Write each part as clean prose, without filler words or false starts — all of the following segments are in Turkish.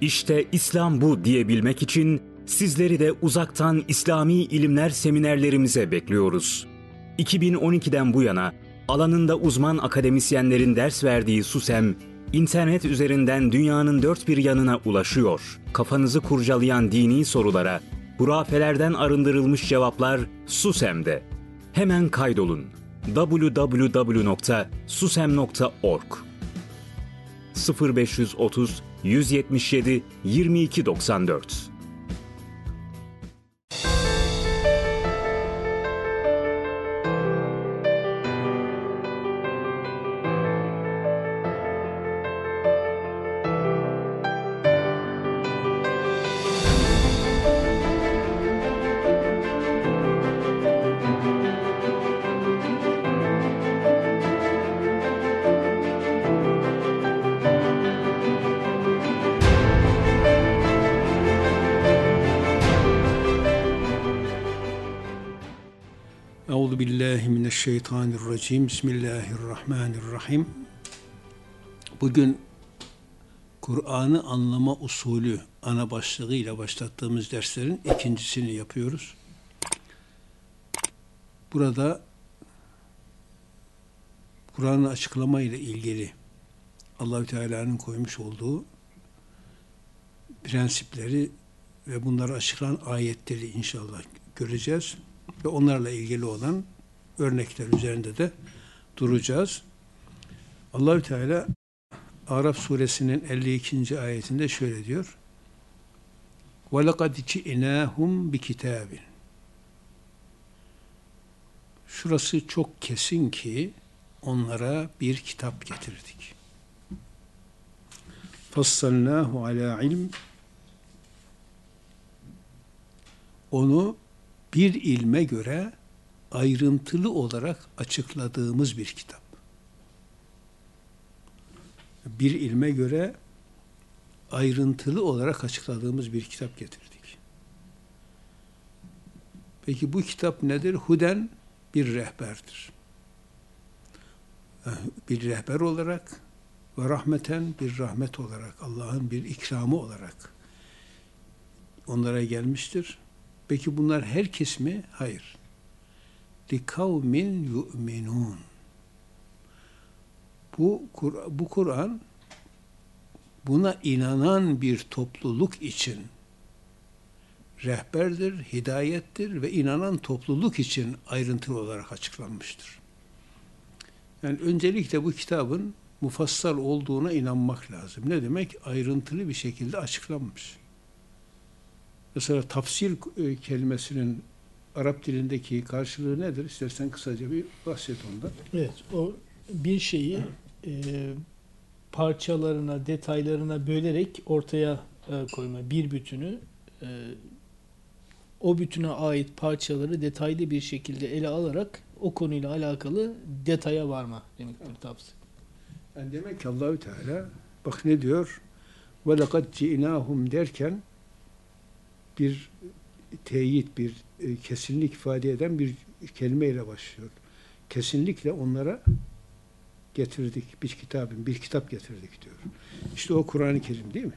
İşte İslam bu diyebilmek için sizleri de uzaktan İslami ilimler seminerlerimize bekliyoruz. 2012'den bu yana alanında uzman akademisyenlerin ders verdiği SUSEM, internet üzerinden dünyanın dört bir yanına ulaşıyor. Kafanızı kurcalayan dini sorulara hurafelerden arındırılmış cevaplar SUSEM'de. Hemen kaydolun. www.susem.org 0530 177 2294. Euzubillahimineşşeytanirracim. Bismillahirrahmanirrahim. Bugün Kur'an'ı anlama usulü ana başlığıyla başlattığımız derslerin ikincisini yapıyoruz. Burada Kur'an'ı açıklama ile ilgili Allah-u Teala'nın koymuş olduğu prensipleri ve bunları açıklayan ayetleri inşallah göreceğiz ve onlarla ilgili olan örnekler üzerinde de duracağız. Allah-u Teala Araf suresinin 52. ayetinde şöyle diyor: وَلَقَدْ جِئْنَاهُمْ بِكِتَابٍ. Şurası çok kesin ki onlara bir kitap getirdik. فَصَّلْنَاهُ عَلَى ilm. Onu bir ilme göre ayrıntılı olarak açıkladığımız bir kitap. Bir ilme göre ayrıntılı olarak açıkladığımız bir kitap getirdik. Peki bu kitap nedir? Huden bir rehberdir. Bir rehber olarak ve rahmeten bir rahmet olarak, Allah'ın bir ikramı olarak onlara gelmiştir. Peki bunlar herkes mi? Hayır. لِكَوْمٍ يُؤْمِنُونَ. Bu Kur'an buna inanan bir topluluk için rehberdir, hidayettir ve inanan topluluk için ayrıntılı olarak açıklanmıştır. Yani öncelikle bu kitabın mufassal olduğuna inanmak lazım. Ne demek? Ayrıntılı bir şekilde açıklanmış. Mesela tafsil kelimesinin Arap dilindeki karşılığı nedir? İstersen kısaca bir bahset ondan. Evet, o bir şeyi parçalarına, detaylarına bölerek ortaya koyma, bir bütünü, o bütüne ait parçaları detaylı bir şekilde ele alarak o konuyla alakalı detaya varma demektir tafsir. Yani demek ki Allahü Teala bak ne diyor? وَلَقَدْ جِئْنَاهُمْ derken bir teyit, bir kesinlik ifade eden bir kelimeyle başlıyor. Kesinlikle onlara getirdik bir kitap getirdik diyor. İşte o Kur'an-ı Kerim değil mi?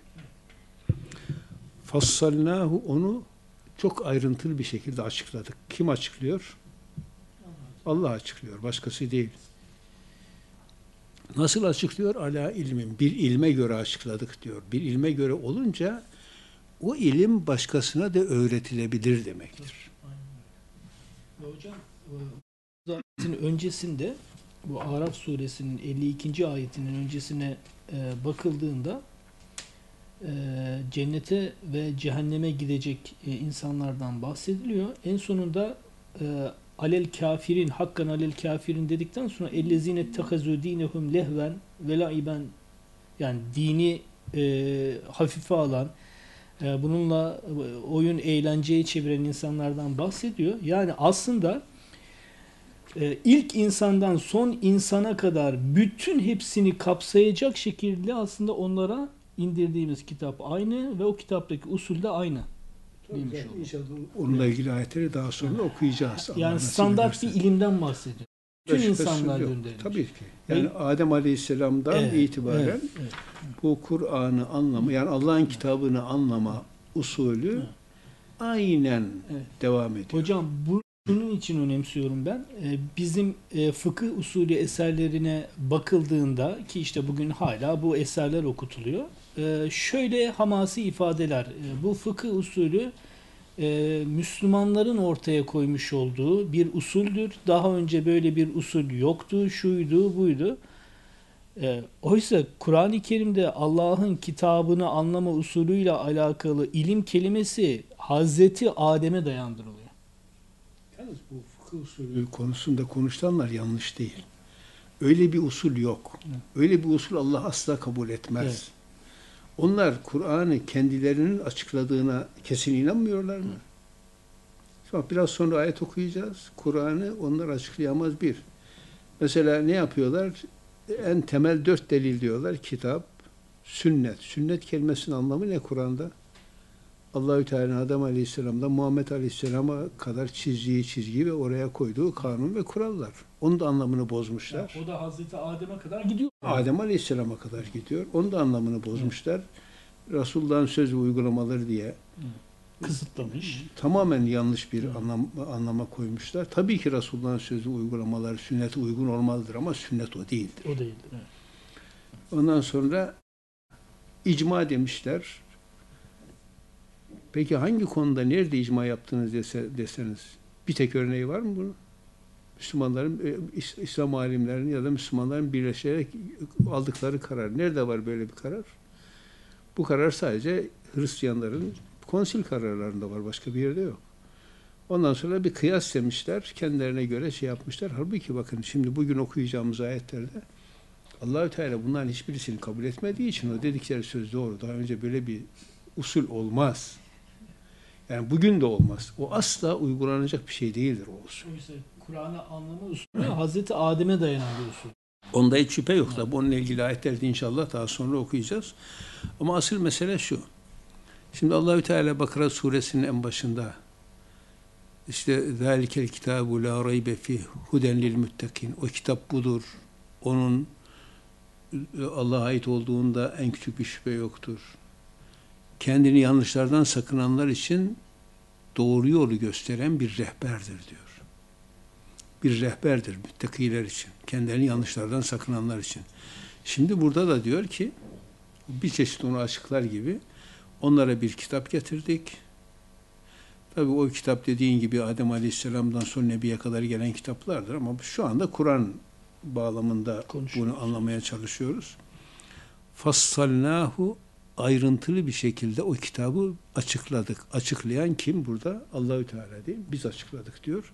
Fassalnahu, onu çok ayrıntılı bir şekilde açıkladık. Kim açıklıyor? Allah açıklıyor. Başkası değil. Nasıl açıklıyor? Ala ilmin. Bir ilme göre açıkladık diyor. Bir ilme göre olunca o ilim başkasına da öğretilebilir demektir. Aynen. Hocam, zaten öncesinde bu Araf suresinin 52. ayetinin öncesine bakıldığında cennete ve cehenneme gidecek insanlardan bahsediliyor. En sonunda alel kafirin, hakkan alel kafirin dedikten sonra ellezine ettehazu dinehum lehven ve laiben, yani dini hafife alan, bununla oyun eğlenceye çeviren insanlardan bahsediyor. Yani aslında ilk insandan son insana kadar bütün hepsini kapsayacak şekilde aslında onlara indirdiğimiz kitap aynı ve o kitaptaki usul de aynı. İnşallah onunla ilgili ayetleri daha sonra okuyacağız. Yani standart bir ilimden bahsediyor. Tüm Şüphesiz insanlar yok. gönderilmiş. Tabii ki. Yani Adem Aleyhisselam'dan itibaren evet. bu Kur'an'ı anlama, yani Allah'ın kitabını anlama usulü Evet. aynen Evet. devam ediyor. Hocam bunun için önemsiyorum ben. Bizim fıkıh usulü eserlerine bakıldığında ki işte bugün hala bu eserler okutuluyor. Şöyle hamasi ifadeler. Bu fıkıh usulü Müslümanların ortaya koymuş olduğu bir usuldür. Daha önce böyle bir usul yoktu, şuydu, buydu. Oysa Kur'an-ı Kerim'de Allah'ın kitabını anlama usulüyle alakalı ilim kelimesi Hazreti Adem'e dayandırılıyor. Yalnız bu fıkıh usulü konusunda konuşulanlar yanlış değil. Öyle bir usul yok. Öyle bir usul Allah asla kabul etmez. Evet. Onlar Kur'an'ı kendilerinin açıkladığına kesin inanmıyorlar mı? Bak biraz sonra ayet okuyacağız. Kur'an'ı onlar açıklayamaz bir. Mesela ne yapıyorlar? En temel 4 delil diyorlar. Kitap, sünnet. Sünnet kelimesinin anlamı ne Kur'an'da? Allahü Teala Adem Aleyhisselam'dan Muhammed Aleyhisselam'a kadar çizdiği çizgi ve oraya koyduğu kanun ve kurallar. Onun da anlamını bozmuşlar. O da Hazreti Adem'e kadar gidiyor. Adem Aleyhisselam'a kadar gidiyor. Onun da anlamını bozmuşlar. Resulullah'ın söz ve uygulamaları diye Kısıtlamış. tamamen yanlış bir anlama koymuşlar. Tabii ki Resulullah'ın sözü uygulamaları sünnete uygun olmalıdır ama sünnet o değildir. O değildir. Evet. Ondan sonra icma demişler. Peki hangi konuda nerede icma yaptınız deseniz bir tek örneği var mı bunun? Müslümanların, İslam alimlerinin ya da Müslümanların birleşerek aldıkları karar. Nerede var böyle bir karar? Bu karar sadece Hristiyanların konsil kararlarında var. Başka bir yerde yok. Ondan sonra bir kıyas demişler. Kendilerine göre şey yapmışlar. Halbuki bakın şimdi bugün okuyacağımız ayetlerde Allahü Teala bunların hiçbirisini kabul etmediği için o dedikleri söz doğru. Daha önce böyle bir usul olmaz. Yani bugün de olmaz. O asla uygulanacak bir şey değildir o usul. Oysa Kur'an'ı anlama usulü Hazreti Adem'e dayanan bir usul. Onda hiç şüphe yok. Tabi onunla ilgili ayetleri de inşallah daha sonra okuyacağız. Ama asıl mesele şu. Şimdi Allahü Teala Bakara suresinin en başında işte zalikel kitabu la raybe fih huden lil muttakin. O kitap budur. Onun Allah'a ait olduğunda en küçük bir şüphe yoktur. Kendini yanlışlardan sakınanlar için doğru yolu gösteren bir rehberdir diyor. Bir rehberdir müttakiler için. Kendilerini yanlışlardan sakınanlar için. Şimdi burada da diyor ki bir çeşit onu açıklar gibi onlara bir kitap getirdik. Tabii o kitap dediğin gibi Adem Aleyhisselam'dan sonra Nebi'ye kadar gelen kitaplardır ama şu anda Kur'an bağlamında bunu anlamaya çalışıyoruz. Fassalnahu ayrıntılı bir şekilde o kitabı açıkladık. Açıklayan kim burada? Allahü Teala değil mi? Biz açıkladık diyor.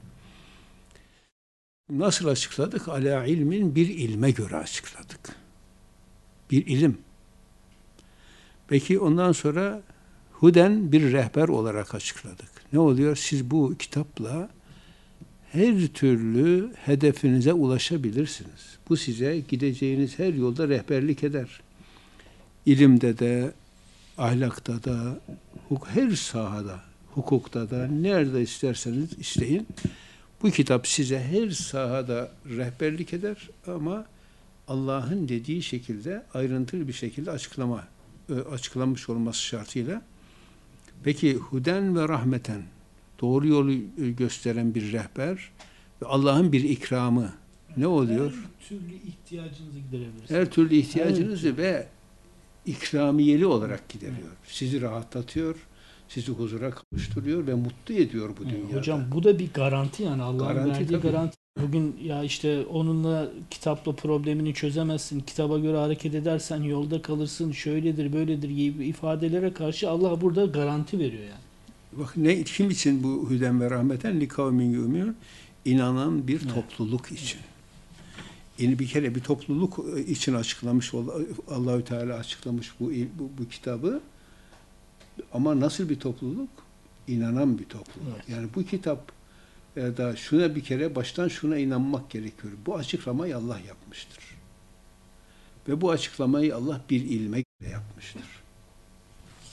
Nasıl açıkladık? Ala ilmin, bir ilme göre açıkladık. Bir ilim. Peki ondan sonra huden, bir rehber olarak açıkladık. Ne oluyor? Siz bu kitapla her türlü hedefinize ulaşabilirsiniz. Bu size gideceğiniz her yolda rehberlik eder. İlimde de, ahlakta da, her sahada, hukukta da, nerede isterseniz isteyin. Bu kitap size her sahada rehberlik eder ama Allah'ın dediği şekilde, ayrıntılı bir şekilde açıklanmış olması şartıyla. Peki huden ve rahmeten, doğru yolu gösteren bir rehber ve Allah'ın bir ikramı ne oluyor? Her türlü ihtiyacınızı giderebilirsiniz. Her türlü ihtiyacınızı ve ikramiyeli olarak gideriyor. Sizi rahatlatıyor, sizi huzura kavuşturuyor ve mutlu ediyor bu dünyada. Hocam bu da bir garanti yani Allah'ın verdiği tabii. garanti. Bugün ya işte onunla kitapla problemini çözemezsin. Kitaba göre hareket edersen yolda kalırsın. Şöyledir, böyledir gibi ifadelere karşı Allah burada garanti veriyor yani. Bak kim için bu hüden ve rahmeten li kavmin yu'minun, inanan bir topluluk için. Yani bir kere bir topluluk için açıklamış Allahü Teala açıklamış bu kitabı. Ama nasıl bir topluluk? İnanan bir topluluk. Evet. Yani bu kitap da şuna bir kere baştan şuna inanmak gerekiyor. Bu açıklamayı Allah yapmıştır. Ve bu açıklamayı Allah bir ilme göre yapmıştır.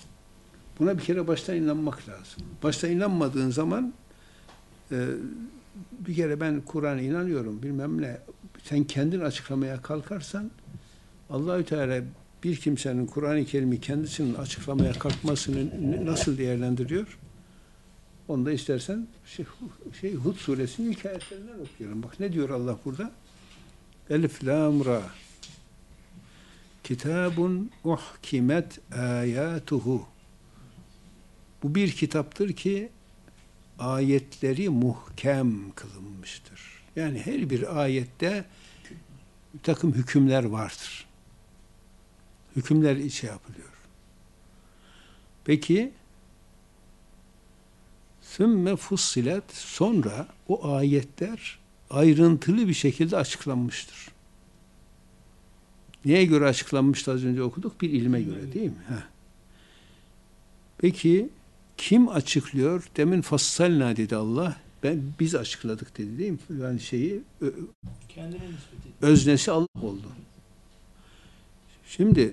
Buna bir kere baştan inanmak lazım. Baştan inanmadığın zaman bir kere ben Kur'an'a inanıyorum bilmem ne. Sen kendin açıklamaya kalkarsan Allahü Teala bir kimsenin Kur'an-ı Kerim'i kendisinin açıklamaya kalkmasını nasıl değerlendiriyor? Onu da istersen Hud suresinin ilk ayetlerinden okuyalım. Bak ne diyor Allah burada? Elif lam ra. Kitabun uhkimet ayatuhu. Bu bir kitaptır ki ayetleri muhkem kılınmıştır. Yani her bir ayette bir takım hükümler vardır. Hükümler içe yapılıyor. Peki sümme fussilet, sonra o ayetler ayrıntılı bir şekilde açıklanmıştır. Neye göre açıklanmıştı az önce okuduk? Bir ilme göre değil mi? Heh. Peki kim açıklıyor? Demin fassalna dedi Allah. Biz açıkladık dedi değil mi? Yani Kendine nispet ediyor. öznesi Allah oldu. Şimdi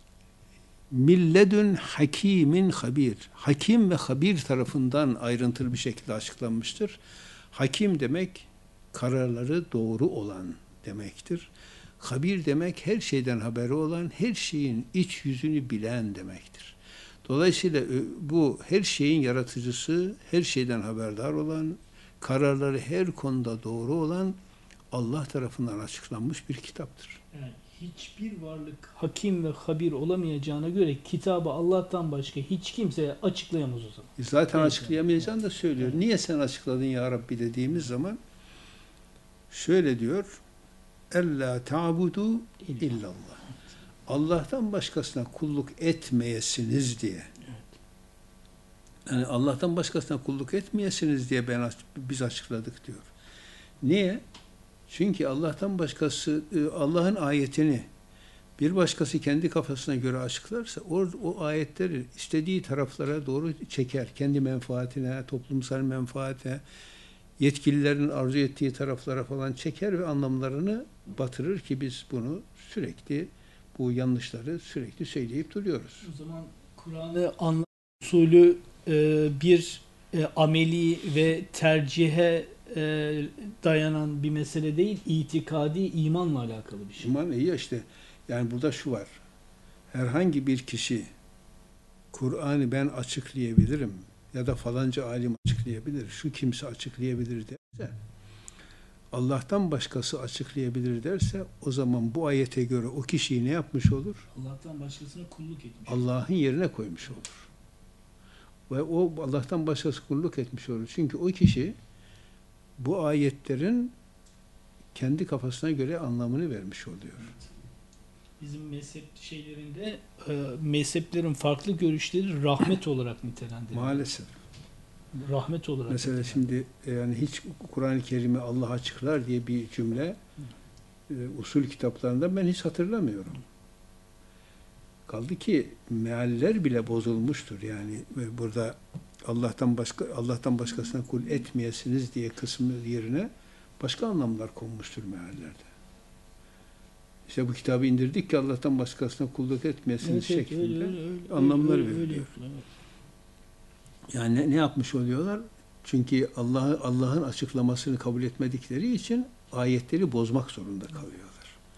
milledün hakimin habir. Hakim ve habir tarafından ayrıntılı bir şekilde açıklanmıştır. Hakim demek kararları doğru olan demektir. Habir demek her şeyden haberi olan, her şeyin iç yüzünü bilen demektir. Dolayısıyla bu her şeyin yaratıcısı, her şeyden haberdar olan, kararları her konuda doğru olan Allah tarafından açıklanmış bir kitaptır. Yani hiçbir varlık hakim ve habir olamayacağına göre kitabı Allah'tan başka hiç kimseye açıklayamaz o zaman. Zaten Evet, açıklayamayacağını da söylüyor. Evet. Niye sen açıkladın ya Rabbi dediğimiz zaman şöyle diyor: Ella ta'budu illallah. Allah'tan başkasına kulluk etmeyesiniz diye. Yani Allah'tan başkasına kulluk etmeyesiniz diye biz açıkladık diyor. Niye? Çünkü Allah'tan başkası, Allah'ın ayetini bir başkası kendi kafasına göre açıklarsa o ayetleri istediği taraflara doğru çeker. Kendi menfaatine, toplumsal menfaate, yetkililerin arzu ettiği taraflara falan çeker ve anlamlarını batırır ki biz bunu sürekli, bu yanlışları sürekli söyleyip duruyoruz. O zaman Kur'an'ı anlama usulü bir ameli ve tercihe dayanan bir mesele değil, itikadi imanla alakalı bir şey. İman iyi işte. Yani burada şu var. Herhangi bir kişi Kur'an'ı ben açıklayabilirim ya da falanca alim açıklayabilir, şu kimse açıklayabilir derse, Allah'tan başkası açıklayabilir derse, o zaman bu ayete göre o kişiyi ne yapmış olur? Allah'tan başkasına kulluk etmiş. Allah'ın yerine koymuş olur. Ve o Allah'tan başkası kulluk etmiş olur. Çünkü o kişi bu ayetlerin kendi kafasına göre anlamını vermiş oluyor. Evet. Bizim mezhep şeylerinde mezheplerin farklı görüşleri rahmet olarak nitelendiriliyor. Maalesef. Rahmet olarak. Mesela şimdi yani hiç Kur'an-ı Kerim'i Allah açıklar diye bir cümle usul kitaplarında ben hiç hatırlamıyorum. Kaldı ki mealler bile bozulmuştur. Yani burada Allah'tan başkasına kul etmeyesiniz diye kısmı yerine başka anlamlar konmuştur meallerde. İşte bu kitabı indirdik ki Allah'tan başkasına kulluk etmeyesiniz şeklinde anlamlar veriliyor. Yani ne yapmış oluyorlar? Çünkü Allah'ın açıklamasını kabul etmedikleri için ayetleri bozmak zorunda kalıyorlar.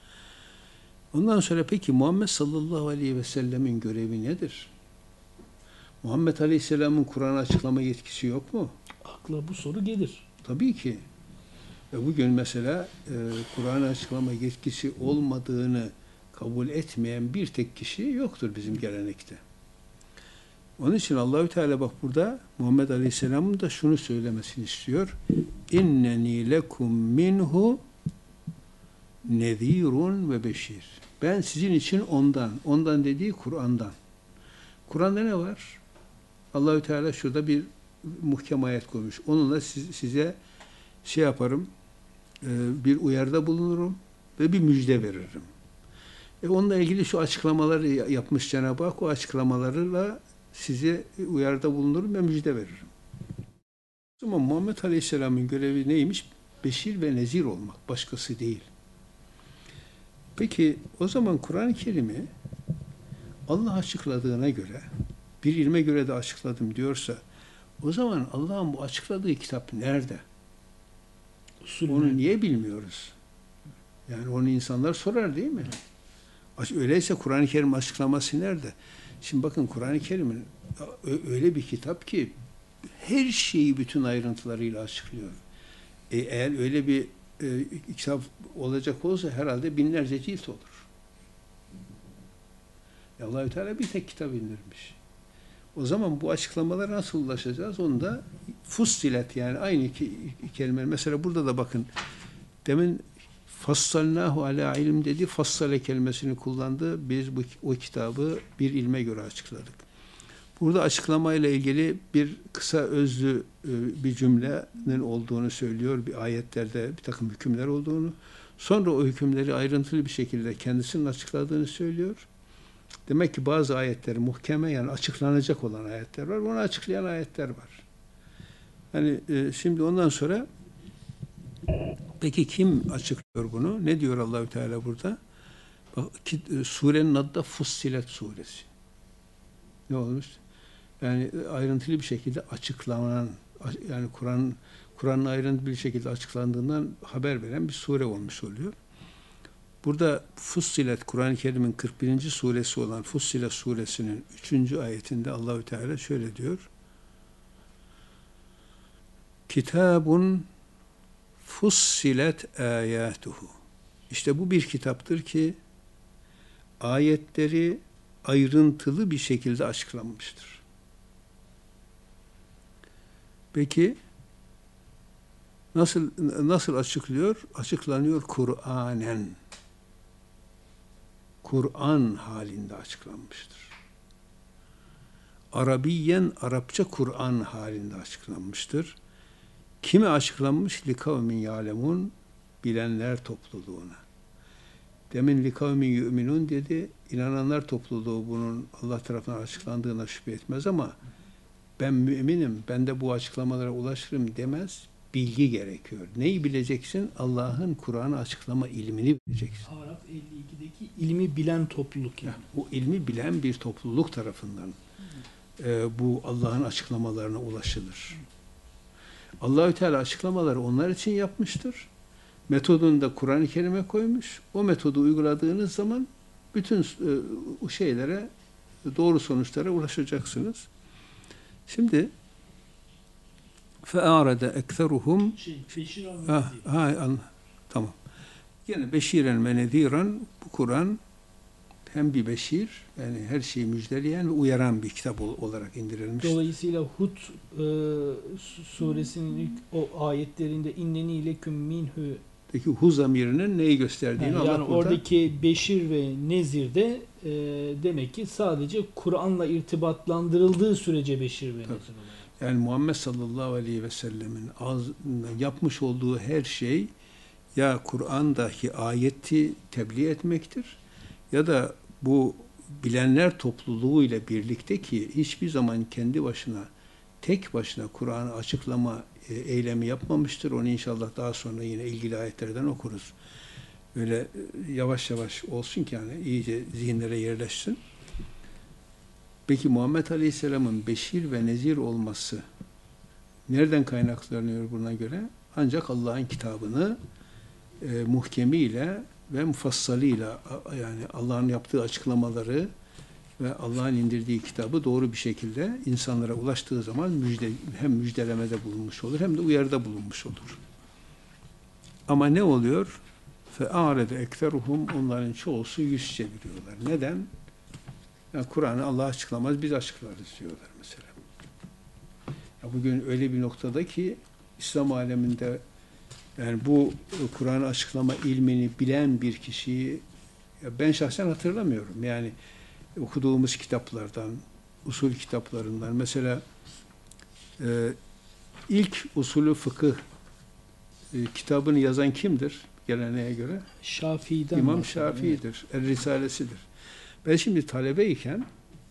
Ondan sonra peki Muhammed sallallahu aleyhi ve sellemin görevi nedir? Muhammed aleyhisselamın Kur'an'ı açıklama yetkisi yok mu? Akla bu soru gelir. Tabii ki. Bugün mesela Kur'an'ı açıklama yetkisi olmadığını kabul etmeyen bir tek kişi yoktur bizim gelenekte. Onun için Allahü Teala bak burada Muhammed Aleyhisselam'ın da şunu söylemesini istiyor. İnneni lekum minhu nezirun ve beşir. Ben sizin için ondan dediği Kur'an'dan. Kur'an'da ne var? Allahü Teala şurada bir muhkem ayet koymuş. Onunla size şey yaparım, bir uyarıda bulunurum ve bir müjde veririm. Onunla ilgili şu açıklamaları yapmış Cenab-ı Hak, o açıklamalarla size uyarıda bulunurum ve müjde veririm. O zaman Muhammed Aleyhisselam'ın görevi neymiş? Beşir ve nezir olmak, başkası değil. Peki o zaman Kur'an-ı Kerim'i Allah açıkladığına göre, bir ilme göre de açıkladım diyorsa, o zaman Allah'ın bu açıkladığı kitap nerede? Usulüne. Onu niye bilmiyoruz? Yani onu insanlar sorar değil mi? Öyleyse Kur'an-ı Kerim açıklaması nerede? Şimdi bakın Kur'an-ı Kerim'in öyle bir kitap ki her şeyi bütün ayrıntılarıyla açıklıyor. Eğer öyle bir kitap olacak olsa herhalde binlerce cilt olur. Allah-u Teala bir tek kitap indirmiş. O zaman bu açıklamalara nasıl ulaşacağız? Onu da fussilet, yani aynı iki kelime. Mesela burada da bakın, demin fassalnahu ala ilim dedi, fassale kelimesini kullandı. Biz o kitabı bir ilme göre açıkladık. Burada açıklamayla ilgili bir kısa özlü bir cümlenin olduğunu söylüyor. Bir ayetlerde bir takım hükümler olduğunu. Sonra o hükümleri ayrıntılı bir şekilde kendisinin açıkladığını söylüyor. Demek ki bazı ayetler muhkeme, yani açıklanacak olan ayetler var. Onu açıklayan ayetler var. Hani şimdi ondan sonra peki kim açıklıyor bunu? Ne diyor Allahü Teala burada? Bak, surenin adı da Fussilet suresi. Ne olmuş? Yani ayrıntılı bir şekilde açıklanan, yani Kur'an'ın ayrıntılı bir şekilde açıklandığından haber veren bir sure olmuş oluyor. Burada Fussilet, Kur'an-ı Kerim'in 41. suresi olan Fussilet suresinin 3. ayetinde Allahü Teala şöyle diyor. Kitabun fussilet ayatuhu. İşte bu bir kitaptır ki ayetleri ayrıntılı bir şekilde açıklanmıştır. Peki nasıl açıklıyor? Açıklanıyor Kur'anen. Kur'an halinde açıklanmıştır. Arabiyen, Arapça Kur'an halinde açıklanmıştır. Kime açıklanmış? Likavmin ya'lemun, bilenler topluluğuna. Demin likavmin yu'minun dedi. İnananlar topluluğu bunun Allah tarafından açıklandığına şüphe etmez ama ben müminim, ben de bu açıklamalara ulaşırım demez. Bilgi gerekiyor. Neyi bileceksin? Allah'ın Kur'an'ı açıklama ilmini bileceksin. Arap 52'deki ilmi bilen topluluk yani. Bu ilmi bilen bir topluluk tarafından bu Allah'ın açıklamalarına ulaşılır. Allahü Teala açıklamaları onlar için yapmıştır. Metodunu da Kur'an-ı Kerim'e koymuş. O metodu uyguladığınız zaman bütün şeylere, doğru sonuçlara ulaşacaksınız. Şimdi فَاَعْرَدَ اَكْثَرُهُمْ Beşir tamam. Yine beşiren ve nediren, bu Kur'an hem bir beşir, yani her şeyi müjdeleyen ve uyaran bir kitap olarak indirilmiş. Dolayısıyla Hud suresinin ilk o ayetlerinde inneni ileküm minhu, Peki hu zamirinin neyi gösterdiğini Allah yani burada... oradaki beşir ve nezir de demek ki sadece Kur'an'la irtibatlandırıldığı sürece beşir ve nezir oluyor. Yani Muhammed sallallahu aleyhi ve sellemin yapmış olduğu her şey ya Kur'an'daki ayeti tebliğ etmektir ya da bu bilenler topluluğu ile birlikte, ki hiçbir zaman kendi başına, tek başına Kur'an'ı açıklama eylemi yapmamıştır. Onu inşallah daha sonra yine ilgili ayetlerden okuruz. Böyle yavaş yavaş olsun ki yani iyice zihinlere yerleşsin. Peki Muhammed Aleyhisselam'ın beşir ve nezir olması nereden kaynaklanıyor buna göre? Ancak Allah'ın kitabını muhkemiyle ve mufassalıyla, yani Allah'ın yaptığı açıklamaları ve Allah'ın indirdiği kitabı doğru bir şekilde insanlara ulaştığı zaman hem müjdelemede bulunmuş olur hem de uyarıda bulunmuş olur. Ama ne oluyor? فَاَعْرَدَ اَكْثَرُهُمْ, onların çoğusu yüz çeviriyorlar. Neden? Yani Kur'an'ı Allah açıklamaz, biz açıklarız diyorlar mesela. Ya bugün öyle bir noktada ki İslam aleminde, yani bu Kur'an'ı açıklama ilmini bilen bir kişiyi ben şahsen hatırlamıyorum. Yani okuduğumuz kitaplardan, usul kitaplarından mesela ilk usulü fıkıh kitabını yazan kimdir geleneğe göre? Şafii'den İmam Şafii'dir. Risalesidir. Ben şimdi talebeyken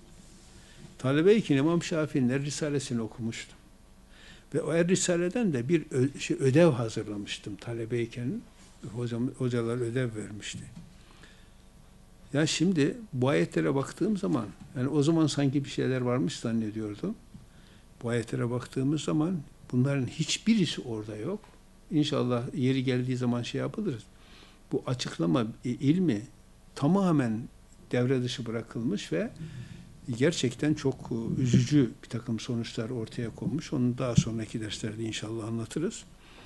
İmam Şafii'nin Risalesini okumuştum. Ve o Risale'den de bir ödev hazırlamıştım talebeyken. Hocalar ödev vermişti. Ya şimdi bu ayetlere baktığım zaman, yani o zaman sanki bir şeyler varmış zannediyordum. Bu ayetlere baktığımız zaman bunların hiçbirisi orada yok. İnşallah yeri geldiği zaman şey yapılırız. Bu açıklama ilmi tamamen devre dışı bırakılmış ve gerçekten çok üzücü bir takım sonuçlar ortaya konmuş. Onu daha sonraki derslerde inşallah anlatırız.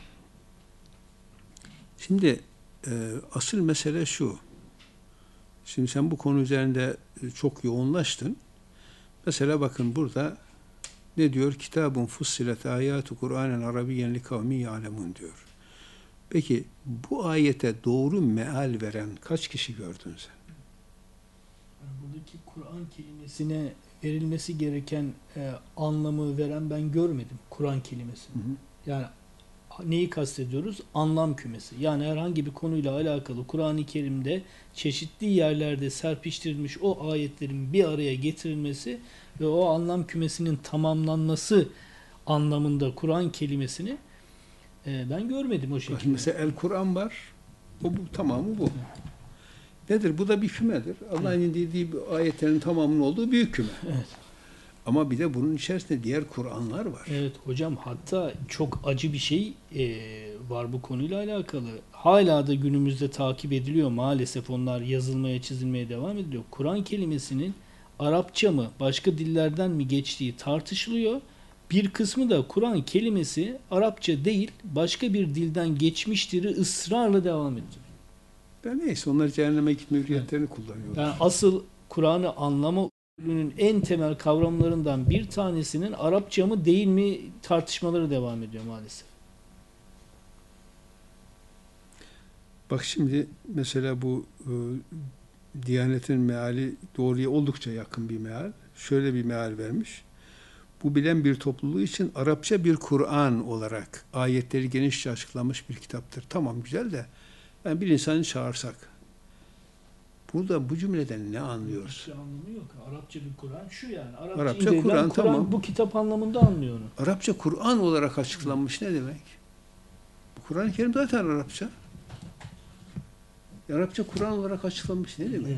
Şimdi asıl mesele şu. Şimdi sen bu konu üzerinde çok yoğunlaştın. Mesela bakın burada ne diyor? Kitabun fussilet ayatu Kur'anen Arabiyyen li kavmin ya'lemun diyor. Peki bu ayete doğru meal veren kaç kişi gördün sen? Yani buradaki Kur'an kelimesine verilmesi gereken anlamı veren ben görmedim Kur'an kelimesini. Hı hı. Yani neyi kastediyoruz? Anlam kümesi. Yani herhangi bir konuyla alakalı Kur'an-ı Kerim'de çeşitli yerlerde serpiştirilmiş o ayetlerin bir araya getirilmesi ve o anlam kümesinin tamamlanması anlamında Kur'an kelimesini ben görmedim o şekilde. Mesela El-Kur'an var. Bu tamamı bu. Nedir? Bu da bir kümedir. Allah'ın indirdiği ayetlerin tamamının olduğu büyük küme. Evet. Ama bir de bunun içerisinde diğer Kur'anlar var. Evet hocam, hatta çok acı bir şey var bu konuyla alakalı. Hala da günümüzde takip ediliyor maalesef, onlar yazılmaya çizilmeye devam ediliyor. Kur'an kelimesinin Arapça mı başka dillerden mi geçtiği tartışılıyor. Bir kısmı da Kur'an kelimesi Arapça değil başka bir dilden geçmiştir ısrarla devam ediyor. Ben neyse onlar cehenneme gitme hürriyetlerini kullanıyorlar. Yani asıl Kur'an'ı anlama usulünün en temel kavramlarından bir tanesinin Arapça mı değil mi tartışmaları devam ediyor maalesef. Bak şimdi mesela bu Diyanet'in meali doğruya oldukça yakın bir meal. Şöyle bir meal vermiş. Bu bilen bir topluluğu için Arapça bir Kur'an olarak ayetleri genişçe açıklamış bir kitaptır. Tamam güzel de yani bir insanı çağırsak burada bu cümleden ne anlıyoruz? Hiçbir anlamı yok. Arapça bir Kur'an şu yani. Arapça indirilen Kur'an, tamam. Bu kitap anlamında anlıyor onu. Arapça Kur'an olarak açıklanmış ne demek? Bu Kur'an-ı Kerim zaten Arapça. Arapça Kur'an olarak açıklanmış ne demek? Evet.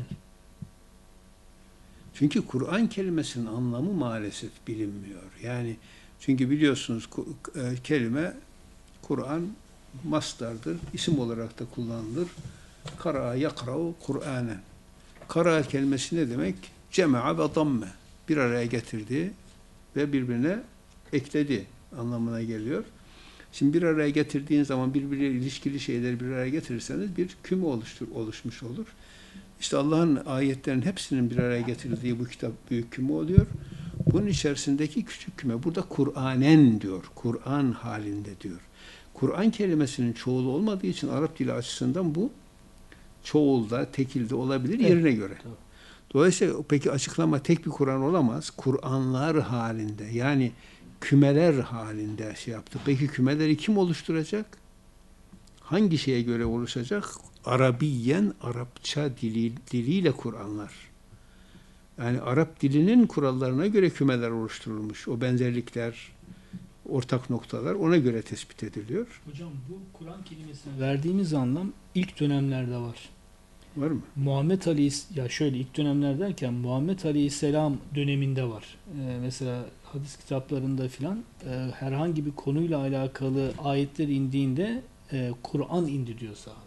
Çünkü Kur'an kelimesinin anlamı maalesef bilinmiyor. Yani çünkü biliyorsunuz kelime Kur'an mastardır. İsim olarak da kullanılır. Kara yakra'u Kur'anen. Kara kelimesi ne demek? Cema'a ve damme. Bir araya getirdi ve birbirine ekledi anlamına geliyor. Şimdi bir araya getirdiğin zaman birbiriyle ilişkili şeyleri bir araya getirirseniz bir küme oluşmuş olur. İşte Allah'ın ayetlerinin hepsinin bir araya getirildiği bu kitap büyük küme oluyor. Bunun içerisindeki küçük küme burada Kur'anen diyor. Kur'an halinde diyor. Kur'an kelimesinin çoğulu olmadığı için Arap dili açısından bu çoğulda, tekilde olabilir yerine göre. Tabii. Dolayısıyla peki açıklama tek bir Kur'an olamaz. Kur'anlar halinde yani kümeler halinde şey yaptı. Peki kümeleri kim oluşturacak? Hangi şeye göre oluşacak? Arabiyen, Arapça diliyle Kur'anlar. Yani Arap dilinin kurallarına göre kümeler oluşturulmuş. O benzerlikler, ortak noktalar ona göre tespit ediliyor. Hocam bu Kur'an kelimesine verdiğimiz anlam ilk dönemlerde var. Var mı? Muhammed ya şöyle ilk dönemler derken Muhammed Aleyhisselam döneminde var. Mesela hadis kitaplarında filan herhangi bir konuyla alakalı ayetler indiğinde Kur'an indi diyor sahabe.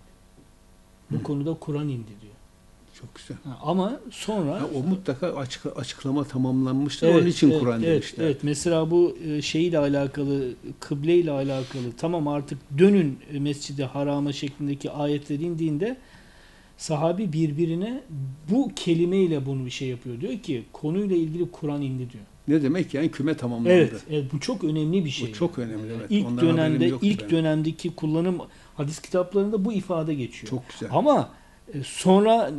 Bu konuda Kur'an indi diyor. Çok güzel. Ama sonra O mutlaka açıklama tamamlanmıştır. Onun için Kur'an demişler. Evet. Mesela bu şeyle alakalı, kıbleyle alakalı tamam artık dönün Mescid-i Haram'a şeklindeki ayetler indiğinde sahabi birbirine bu kelimeyle bunu bir şey yapıyor. Diyor ki konuyla ilgili Kur'an indi diyor. Ne demek yani küme tamamlandı. Evet, bu çok önemli bir şey. Bu çok önemli. Evet. İlk dönemdeki kullanım hadis kitaplarında bu ifade geçiyor. Çok güzel. Ama sonra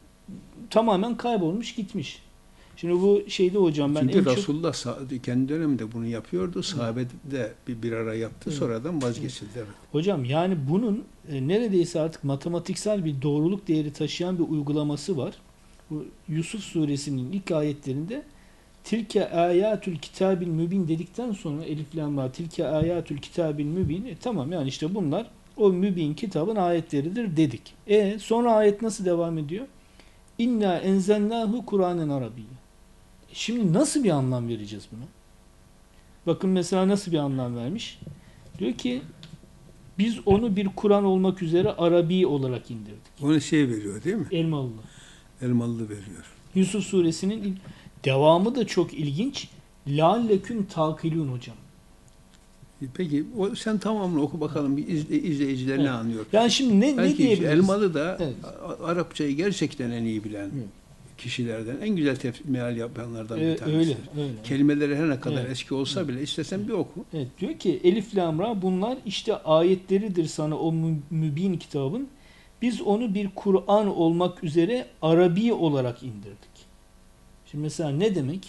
tamamen kaybolmuş gitmiş. Şimdi bu şeyde hocam ben çünkü Resulullah kendi döneminde bunu yapıyordu. Sahabe de bir ara yaptı. Sonradan vazgeçildi. Evet. Hocam yani bunun neredeyse artık matematiksel bir doğruluk değeri taşıyan bir uygulaması var. Bu Yusuf suresinin ilk ayetlerinde tilke ayatul kitabil mübin dedikten sonra elif lam ra tilke ayatul kitabil mübin tamam yani işte bunlar o mübin kitabın ayetleridir dedik. Sonra ayet nasıl devam ediyor? İnna enzelnahu Kur'anen Arabiyye. Şimdi nasıl bir anlam vereceğiz buna? Bakın mesela nasıl bir anlam vermiş? Diyor ki Biz onu bir Kur'an olmak üzere Arabi olarak indirdik. Onu şey veriyor değil mi? Elmalı. Elmalı veriyor. Yusuf suresinin devamı da çok ilginç. لَعَلَّكُمْ تَعْقِلُونَ hocam. Peki sen tamamını oku bakalım, bir izleyiciler ne anlıyor? Yani şimdi ne Belki diyebiliriz? Elmalı da Evet. Arapçayı gerçekten en iyi bilen kişilerden, en güzel meal yapanlardan bir tanesi. Öyle. Kelimeleri her ne kadar Evet. eski olsa bile istesen bir oku. Evet, diyor ki Elif Lam Ra, bunlar işte ayetleridir sana o mübin kitabın. Biz onu bir Kur'an olmak üzere Arabi olarak indirdik. Şimdi mesela ne demek?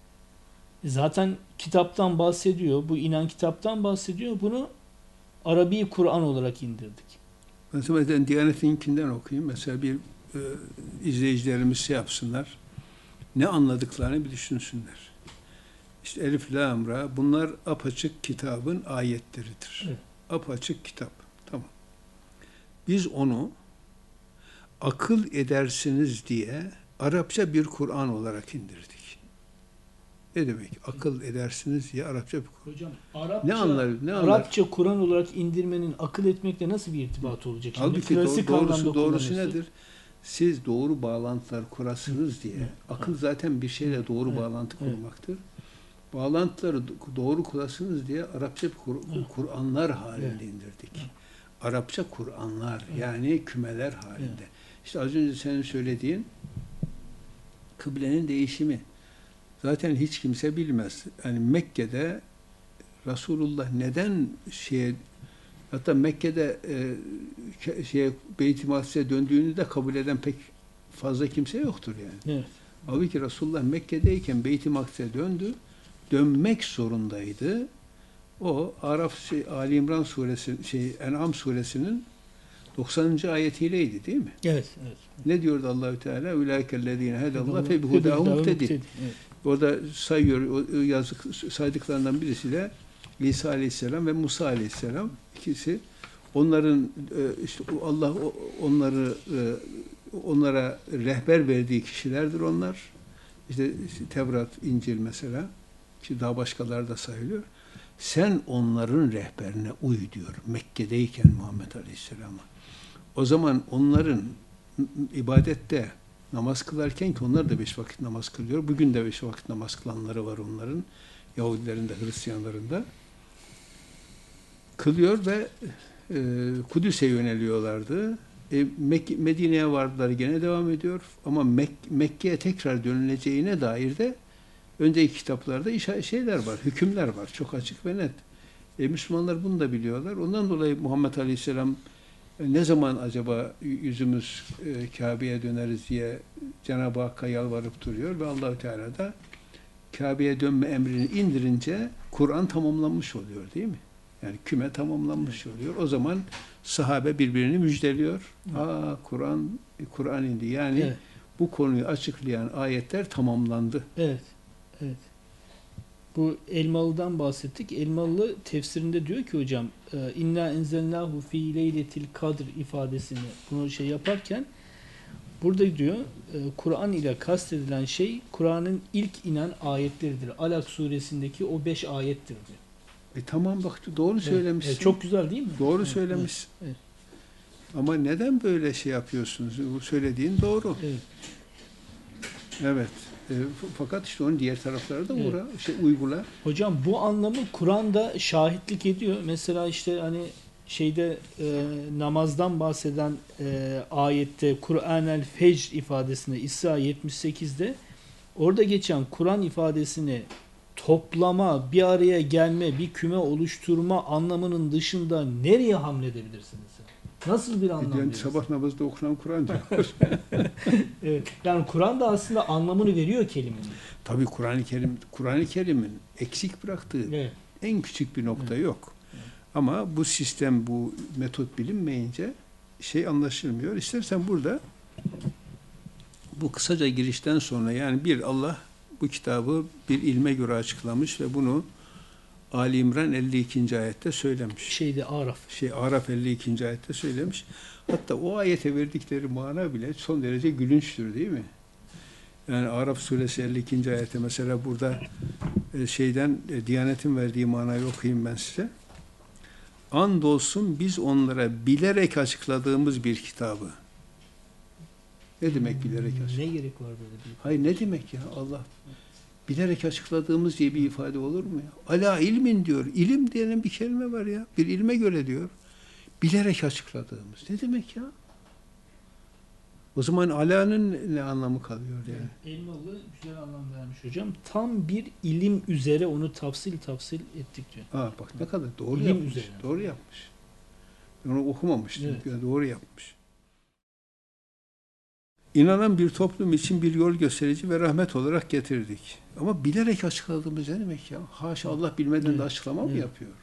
Zaten kitaptan bahsediyor. Bu inen kitaptan bahsediyor. Bunu Arabi Kur'an olarak indirdik. Mesela Diyanet'inkinden okuyayım. Mesela bir izleyicilerimiz şey yapsınlar. Ne anladıklarını bir düşünsünler. İşte Elif Lam Ra, bunlar apaçık kitabın ayetleridir. Evet. Apaçık kitap. Tamam. Biz onu akıl edersiniz diye Arapça bir Kur'an olarak indirdik. Ne demek? Akıl edersiniz diye Arapça bir Kur'an. Hocam Ne anlar? Arapça Kur'an olarak indirmenin akıl etmekle nasıl bir irtibatı olacak? Şimdi Halbuki klasik anlamda doğrusu kullanırsa- nedir? Siz doğru bağlantılar kurasınız diye. Akıl zaten bir şeyle doğru bağlantı kurmaktır. Bağlantıları doğru kurasınız diye Arapça Kur'anlar halinde indirdik. Arapça Kur'anlar, yani kümeler halinde. İşte az önce senin söylediğin kıblenin değişimi. Zaten hiç kimse bilmez. Yani Mekke'de Resulullah neden hatta Mekke'de Beyt-i Makdis'e döndüğünü de kabul eden pek fazla kimse yoktur yani. Evet. Halbuki Resulullah Mekke'deyken Beyt-i Makdis'e döndü. Dönmek zorundaydı. O Ali İmran suresi, En'am suresinin 90. ayetiyleydi değil mi? Evet. Ne diyordu Allahü Teala? Ulaikellezine hedallah fe bihudahum muhtedi. Orada sayıyor, o saydıklarından birisi de İsa Aleyhisselam ve Musa Aleyhisselam, ikisi. Onların işte Allah onlara rehber verdiği kişilerdir onlar. İşte Tevrat, İncil mesela, ki daha başkaları da sayılıyor. Sen onların rehberine uy diyor Mekke'deyken Muhammed Aleyhisselam'a. O zaman onların ibadette namaz kılarken, ki onlar da 5 vakit namaz kılıyor. Bugün de 5 vakit namaz kılanları var onların. Yahudilerin de, Hristiyanların da. Kılıyor ve Kudüs'e yöneliyorlardı. Medine'ye vardılar, gene devam ediyor. Ama Mekke'ye tekrar dönüleceğine dair de önceki kitaplarda şeyler var, hükümler var. Çok açık ve net. Müslümanlar bunu da biliyorlar. Ondan dolayı Muhammed Aleyhisselam ne zaman acaba yüzümüz Kabe'ye döneriz diye Cenab-ı Hakk'a yalvarıp duruyor ve Allah-u Teala da Kabe'ye dönme emrini indirince Kur'an tamamlanmış oluyor değil mi? Yani küme tamamlanmış oluyor. O zaman sahabe birbirini müjdeliyor. Kur'an indi. Yani bu konuyu açıklayan ayetler tamamlandı. Evet. Bu Elmalı'dan bahsettik. Elmalı tefsirinde diyor ki hocam inna enzelnahu fi leyletil kadr ifadesini bunu yaparken burada diyor Kur'an ile kastedilen şey Kur'an'ın ilk inen ayetleridir. Alak suresindeki o 5 ayettir diyor. Tamam bak doğru söylemişsin. Çok güzel değil mi? Doğru söylemişsin. Evet. Ama neden böyle şey yapıyorsunuz? Bu söylediğin doğru. Evet. Fakat işte onun diğer tarafları da uygula. Hocam bu anlamı Kur'an'da şahitlik ediyor. Mesela işte hani namazdan bahseden ayette Kur'anel fecr ifadesinde İsra 78'de orada geçen Kur'an ifadesini toplama, bir araya gelme, bir küme oluşturma anlamının dışında nereye hamledebilirsiniz? Nasıl bir anlam Yani veriyorsunuz? sabah namazda okunan Kur'an diyor. Evet. Yani Kur'an da aslında anlamını veriyor kelimenin. Tabii Kur'an-ı Kerim'in eksik bıraktığı en küçük bir nokta yok. Ama bu sistem, bu metot bilinmeyince anlaşılmıyor. İstersen burada bu kısaca girişten sonra yani Allah bu kitabı bir ilme göre açıklamış ve bunu Ali İmran 52. ayette söylemiş. Araf 52. ayette söylemiş. Hatta o ayete verdikleri mana bile son derece gülünçtür değil mi? Yani Araf suresi 52. ayette mesela burada Diyanet'in verdiği manayı okuyayım ben size. andolsun biz onlara bilerek açıkladığımız bir kitabı. Ne demek bilerek açıkladığımız? Ne gerek var böyle bir? Hayır, ne demek ya Allah? Bilerek açıkladığımız diye bir ifade olur mu ya? Ala ilmin diyor. İlim denen bir kelime var ya. Bir ilme göre diyor. Bilerek açıkladığımız. Ne demek ya? O zaman alanın ne anlamı kalıyor yani? Elmalı güzel anlam vermiş hocam. Tam bir ilim üzere onu tafsil ettik diyor. Ha bak ne kadar doğru İlim yapmış. üzerine. Doğru yapmış. Ben onu okumamıştım. Evet. Yani doğru yapmış. İnanan bir toplum için bir yol gösterici ve rahmet olarak getirdik. Ama bilerek açıkladığımız ne demek ya? Haşa, Allah bilmeden de açıklama mı yapıyor?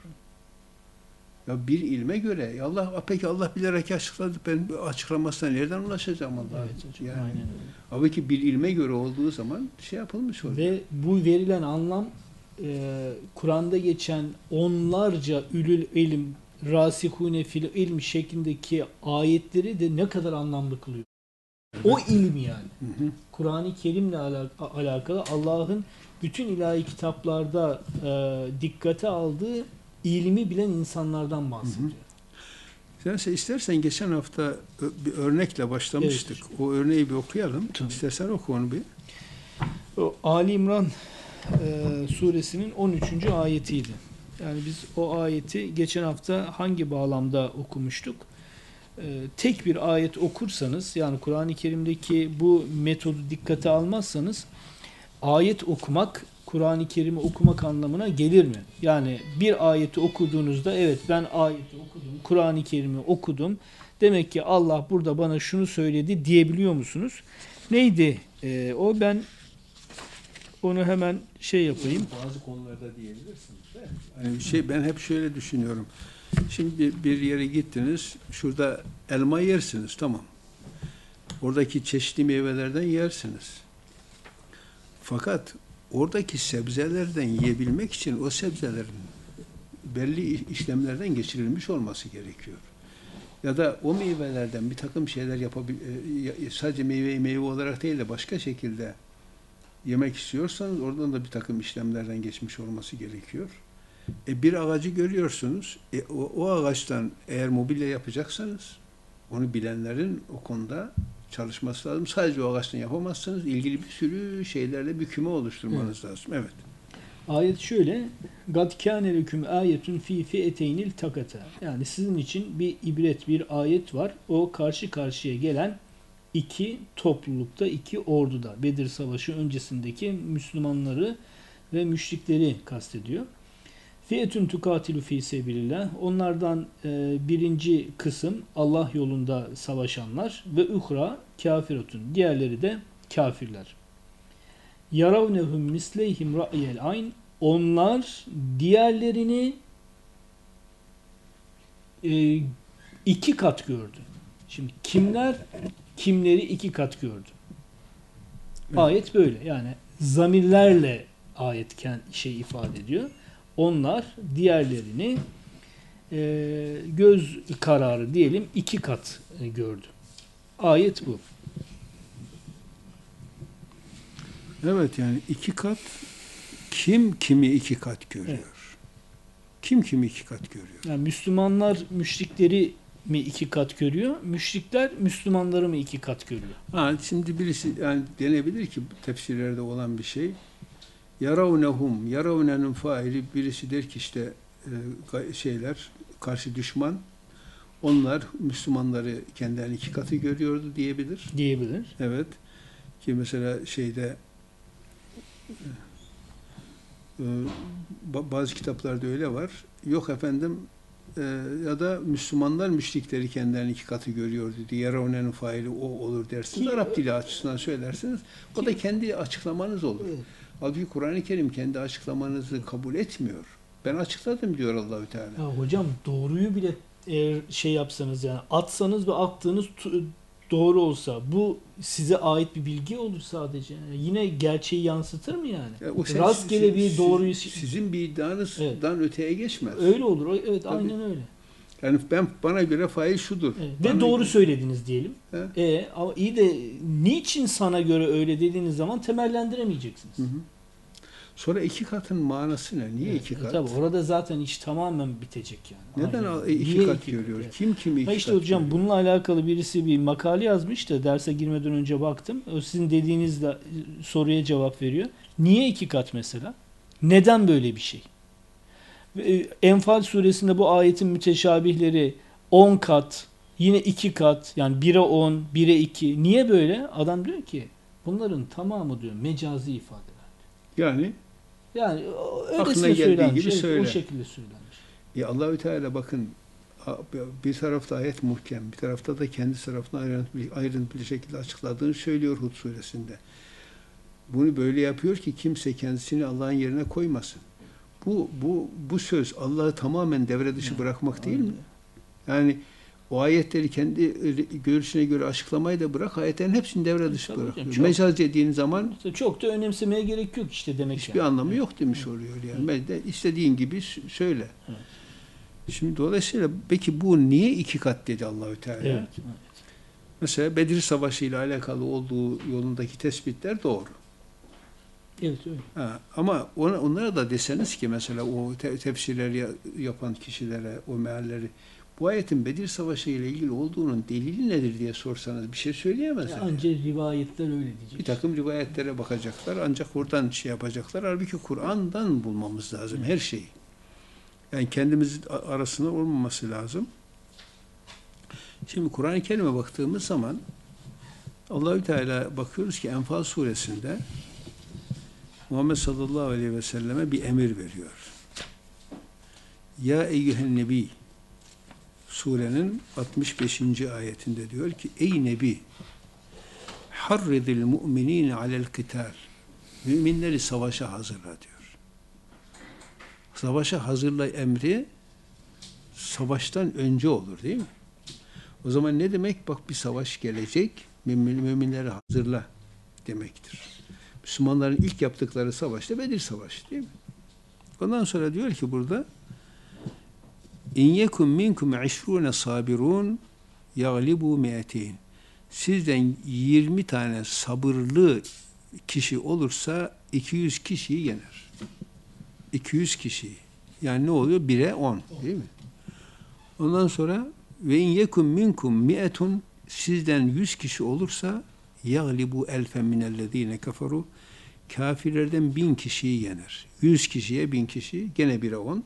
Ya bir ilme göre, ya Allah, peki Allah bilerek açıkladı, ben açıklamasına nereden ulaşacağım Allah'a? Evet hocam, Yani, aynen öyle. ama ki bir ilme göre olduğu zaman şey yapılmış oluyor. Ve bu verilen anlam Kur'an'da geçen onlarca ülül ilim, rasihune fil ilm şeklindeki ayetleri de ne kadar anlamlı kılıyor. O ilim yani. Hı hı. Kur'an-ı Kerim'le alakalı Allah'ın bütün ilahi kitaplarda dikkate aldığı ilmi bilen insanlardan bahsediyor. Sen istersen geçen hafta bir örnekle başlamıştık. Evet. O örneği bir okuyalım. Tabii. İstersen oku onu bir. O Ali İmran suresinin 13. ayetiydi. Yani biz o ayeti geçen hafta hangi bağlamda okumuştuk? Tek bir ayet okursanız, yani Kur'an-ı Kerim'deki bu metodu dikkate almazsanız, ayet okumak Kur'an-ı Kerim'i okumak anlamına gelir mi? Yani bir ayeti okuduğunuzda evet ben ayeti okudum, Kur'an-ı Kerim'i okudum, demek ki Allah burada bana şunu söyledi diyebiliyor musunuz? Neydi o? Ben onu hemen şey yapayım. Bazı konularda diyebilirsiniz. Yani ben hep şöyle düşünüyorum. Şimdi bir yere gittiniz, şurada elma yersiniz, tamam. Oradaki çeşitli meyvelerden yersiniz. Fakat oradaki sebzelerden yiyebilmek için o sebzelerin belli işlemlerden geçirilmiş olması gerekiyor. Ya da o meyvelerden bir takım şeyler sadece meyve olarak değil de başka şekilde yemek istiyorsanız oradan da bir takım işlemlerden geçmiş olması gerekiyor. Bir ağacı görüyorsunuz. O ağaçtan eğer mobilya yapacaksanız onu bilenlerin o konuda çalışması lazım. Sadece o ağaçtan yapamazsanız ilgili bir sürü şeylerle bir küme oluşturmanız lazım. Evet. Ayet şöyle: "Gad kâne leküm âyetun fî fi'eteynil takata." Yani sizin için bir ibret, bir ayet var. O karşı karşıya gelen iki toplulukta, iki orduda. Bedir Savaşı öncesindeki Müslümanları ve müşrikleri kastediyor. Fiyetun tukatilu fi sebilillah. Onlardan birinci kısım Allah yolunda savaşanlar ve uhra kafirotun. Diğerleri de kafirler. Yaravnehum misleyhim ra'yel ayn. Onlar diğerlerini iki kat gördü. Şimdi kimler kimleri iki kat gördü? Evet. Ayet böyle. Yani zamirlerle ayet ifade ediyor. Onlar diğerlerini göz kararı diyelim iki kat gördü. Ayet bu. Evet, yani iki kat, kim kimi iki kat görüyor? Evet. Kim kimi iki kat görüyor? Yani Müslümanlar müşrikleri mi iki kat görüyor? Müşrikler Müslümanları mı iki kat görüyor? Şimdi birisi, yani denebilir ki tefsirlerde olan bir şey. Yaravnehum, yaravnenin faili, birisi der ki işte karşı düşman, onlar Müslümanları kendilerini iki katı görüyordu diyebilir. Diyebilir. Evet. Ki mesela bazı kitaplarda öyle var. Yok efendim, ya da Müslümanlar müşrikleri kendilerini iki katı görüyordu diye yaravnenin faili o olur dersiniz. Arap dili açısından söylersiniz. O da kendi açıklamanız olur. Evet. Halbuki Kur'an-ı Kerim kendi açıklamanızı kabul etmiyor. Ben açıkladım diyor Allahü Teala. Ya hocam doğruyu bile yapsanız, yani atsanız ve attığınız doğru olsa bu size ait bir bilgi olur sadece. Yani yine gerçeği yansıtır mı yani? Rastgele bir doğruyu... Sizin bir iddianızdan öteye geçmez. Öyle olur. Evet, tabii. aynen öyle. Yani bana göre fail şudur. Evet. Ve doğru söylediniz diyelim. Ama iyi de niçin sana göre öyle dediğiniz zaman temellendiremeyeceksiniz. Hı hı. Sonra iki katın manası ne? Niye iki kat? Tabii orada zaten iş tamamen bitecek yani. Neden Aynen. iki Niye kat iki görüyor? Evet. Kim kimi iki İşte kat hocam görüyor? bununla alakalı birisi bir makale yazmış da derse girmeden önce baktım. O sizin dediğinizle soruya cevap veriyor. Niye iki kat mesela? Neden böyle bir şey? Enfal suresinde bu ayetin müteşabihleri 10 kat, yine 2 kat, yani 1'e 10, 1'e 2. Niye böyle? Adam diyor ki bunların tamamı diyor mecazi ifadeler. Yani Yani aklına öylesine geldiği söylenmiş. gibi Evet, söyle. o şekilde söylenmiş. Allahü Teala bakın bir tarafta ayet muhkem, bir tarafta da kendi tarafından ayrıntılı bir şekilde açıkladığını söylüyor Hud suresinde. Bunu böyle yapıyor ki kimse kendisini Allah'ın yerine koymasın. Bu söz Allah'ı tamamen devre dışı bırakmak değil mi? Yani o ayetleri kendi görüşüne göre açıklamayı da bırak, ayetlerin hepsini devre dışı Tabii hocam, bırakıyor. çok. Mecaz dediğin zaman Çok da önemsemeye gerek yok işte demek hiçbir yani. anlamı Evet. yok demiş oluyor yani. Ben de istediğin gibi söyle. Evet. Şimdi dolayısıyla peki bu niye iki kat dedi Allahü Teala? Evet. Mesela Bedir Savaşı ile alakalı olduğu yolundaki tespitler doğru. Evet öyle. Ama onlara da deseniz ki mesela o tefsirleri yapan kişilere, o mealleri, bu ayetin Bedir Savaşı ile ilgili olduğunun delili nedir diye sorsanız bir şey söyleyemezler. Ancak rivayetler öyle diyecek. Bir takım rivayetlere bakacaklar, ancak oradan şey yapacaklar. Halbuki Kur'an'dan bulmamız lazım her şeyi. Yani kendimiz arasında olmaması lazım. Şimdi Kur'an-ı Kerim'e baktığımız zaman Allahü Teala bakıyoruz ki Enfal suresinde Muhammed sallallahu aleyhi ve selleme bir emir veriyor. Ya eyyühen nebi surenin 65. ayetinde diyor ki ey nebi harridil mu'minine alel kıtal, müminleri savaşa hazırla diyor. Savaşa hazırla emri savaştan önce olur değil mi? O zaman ne demek? Bak bir savaş gelecek, müminleri hazırla demektir. Müslümanların ilk yaptıkları savaş da Bedir Savaşı değil mi? Ondan sonra diyor ki burada İn yekum minkum 20 sabirun yaglibu mi'ateyn. Sizden 20 tane sabırlı kişi olursa 200 kişiyi yener. 200 kişiyi. Yani ne oluyor? 1'e 10 değil mi? Ondan sonra ve in yekum minkum mi'etun, sizden 100 kişi olursa yaglibu elfen minellezine kafaru, kafirlerden 1000 kişiyi yener. 100 kişiye 1000 kişi, gene 1'e 10.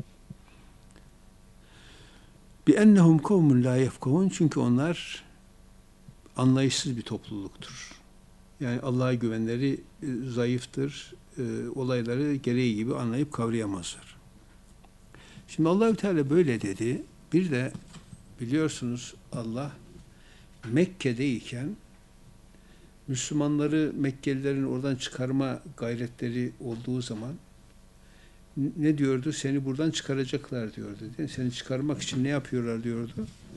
Bi'ennehum kavmun la yefkahun, çünkü onlar anlayışsız bir topluluktur. Yani Allah'a güvenleri zayıftır. Olayları gereği gibi anlayıp kavrayamazlar. Şimdi Allahü Teala böyle dedi. Bir de biliyorsunuz Allah Mekke'deyken Müslümanları Mekkelilerin oradan çıkarma gayretleri olduğu zaman ne diyordu? Seni buradan çıkaracaklar diyordu. Değil mi? Seni çıkarmak için ne yapıyorlar diyordu?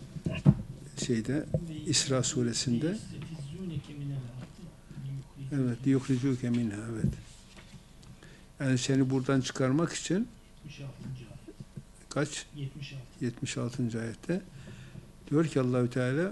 İsra suresinde. Evet, yuhricuke minha, evet. Yani seni buradan çıkarmak için kaç? 76. ayette diyor ki Allahü Teala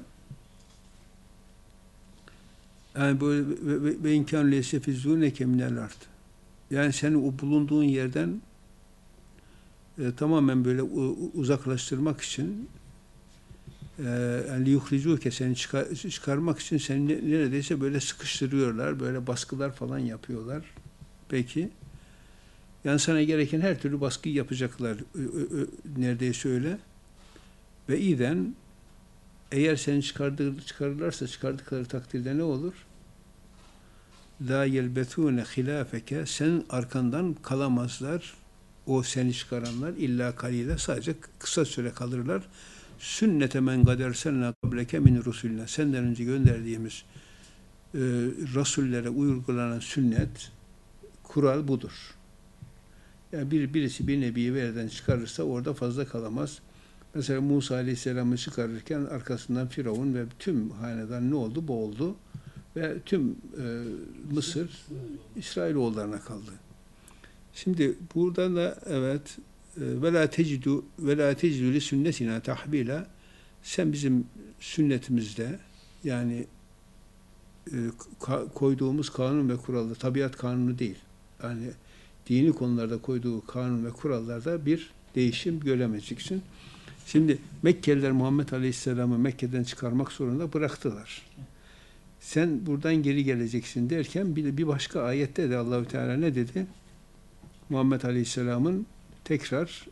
yani böyle ve imkan leysefizzûneke minel ard. Yani seni o bulunduğun yerden tamamen böyle uzaklaştırmak için yani yuhricuke, seni çıkarmak için seni neredeyse böyle sıkıştırıyorlar, böyle baskılar falan yapıyorlar. Peki yani sana gereken her türlü baskıyı yapacaklar, neredeyse öyle. Ve iden eğer seni çıkarırlarsa, çıkardıkları takdirde ne olur? La yelbethûne hilâfeke, senin arkandan kalamazlar o seni çıkaranlar, illa kalile, sadece kısa süre kalırlar. Sünnete men gadersenna kableke min rusulina, senden önce gönderdiğimiz rasullere uygulanan sünnet, kural budur. Yani birisi bir nebiyi verden çıkarırsa orada fazla kalamaz. Mesela Musa Aleyhisselam'ı çıkarırken arkasından Firavun ve tüm hanedan ne oldu? Boğuldu. Ve tüm Mısır İsrailoğullarına kaldı. Şimdi buradan da evet ve la tecidu li sünnetina tahvila, sen bizim sünnetimizde yani koyduğumuz kanun ve kuralda, tabiat kanunu değil. Yani dini konularda koyduğu kanun ve kurallarda bir değişim göremeyeceksin. Şimdi Mekkeliler Muhammed Aleyhisselam'ı Mekke'den çıkarmak zorunda bıraktılar. Sen buradan geri geleceksin derken bir başka ayette de Allahü Teala ne dedi? Muhammed Aleyhisselam'ın tekrar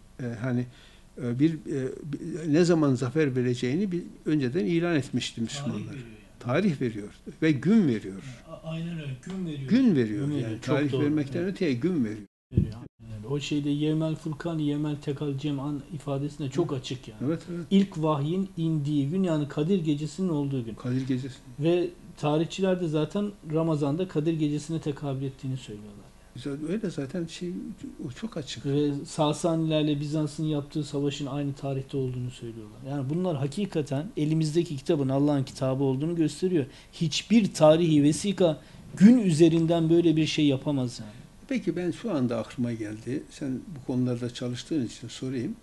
ne zaman zafer vereceğini önceden ilan etmişti Müslümanlar. Tarih veriyor ve gün veriyor. Aynen öyle. Gün veriyor. Gün veriyor. Gün Yani veriyor. tarih vermekten öteye gün veriyor. O şeyde Yevmel Furkan, Yevmel Tekal Cem'an ifadesinde çok açık yani. Evet, evet. İlk vahyin indiği gün, yani Kadir Gecesi'nin olduğu gün. Kadir Gecesi. Ve tarihçiler de zaten Ramazan'da Kadir Gecesi'ne tekabül ettiğini söylüyorlar. Öyle zaten o çok açık. Ve Sasanilerle Bizans'ın yaptığı savaşın aynı tarihte olduğunu söylüyorlar. Yani bunlar hakikaten elimizdeki kitabın Allah'ın kitabı olduğunu gösteriyor. Hiçbir tarihi vesika gün üzerinden böyle bir şey yapamaz yani. Peki ben şu anda aklıma geldi. Sen bu konularda çalıştığın için sorayım.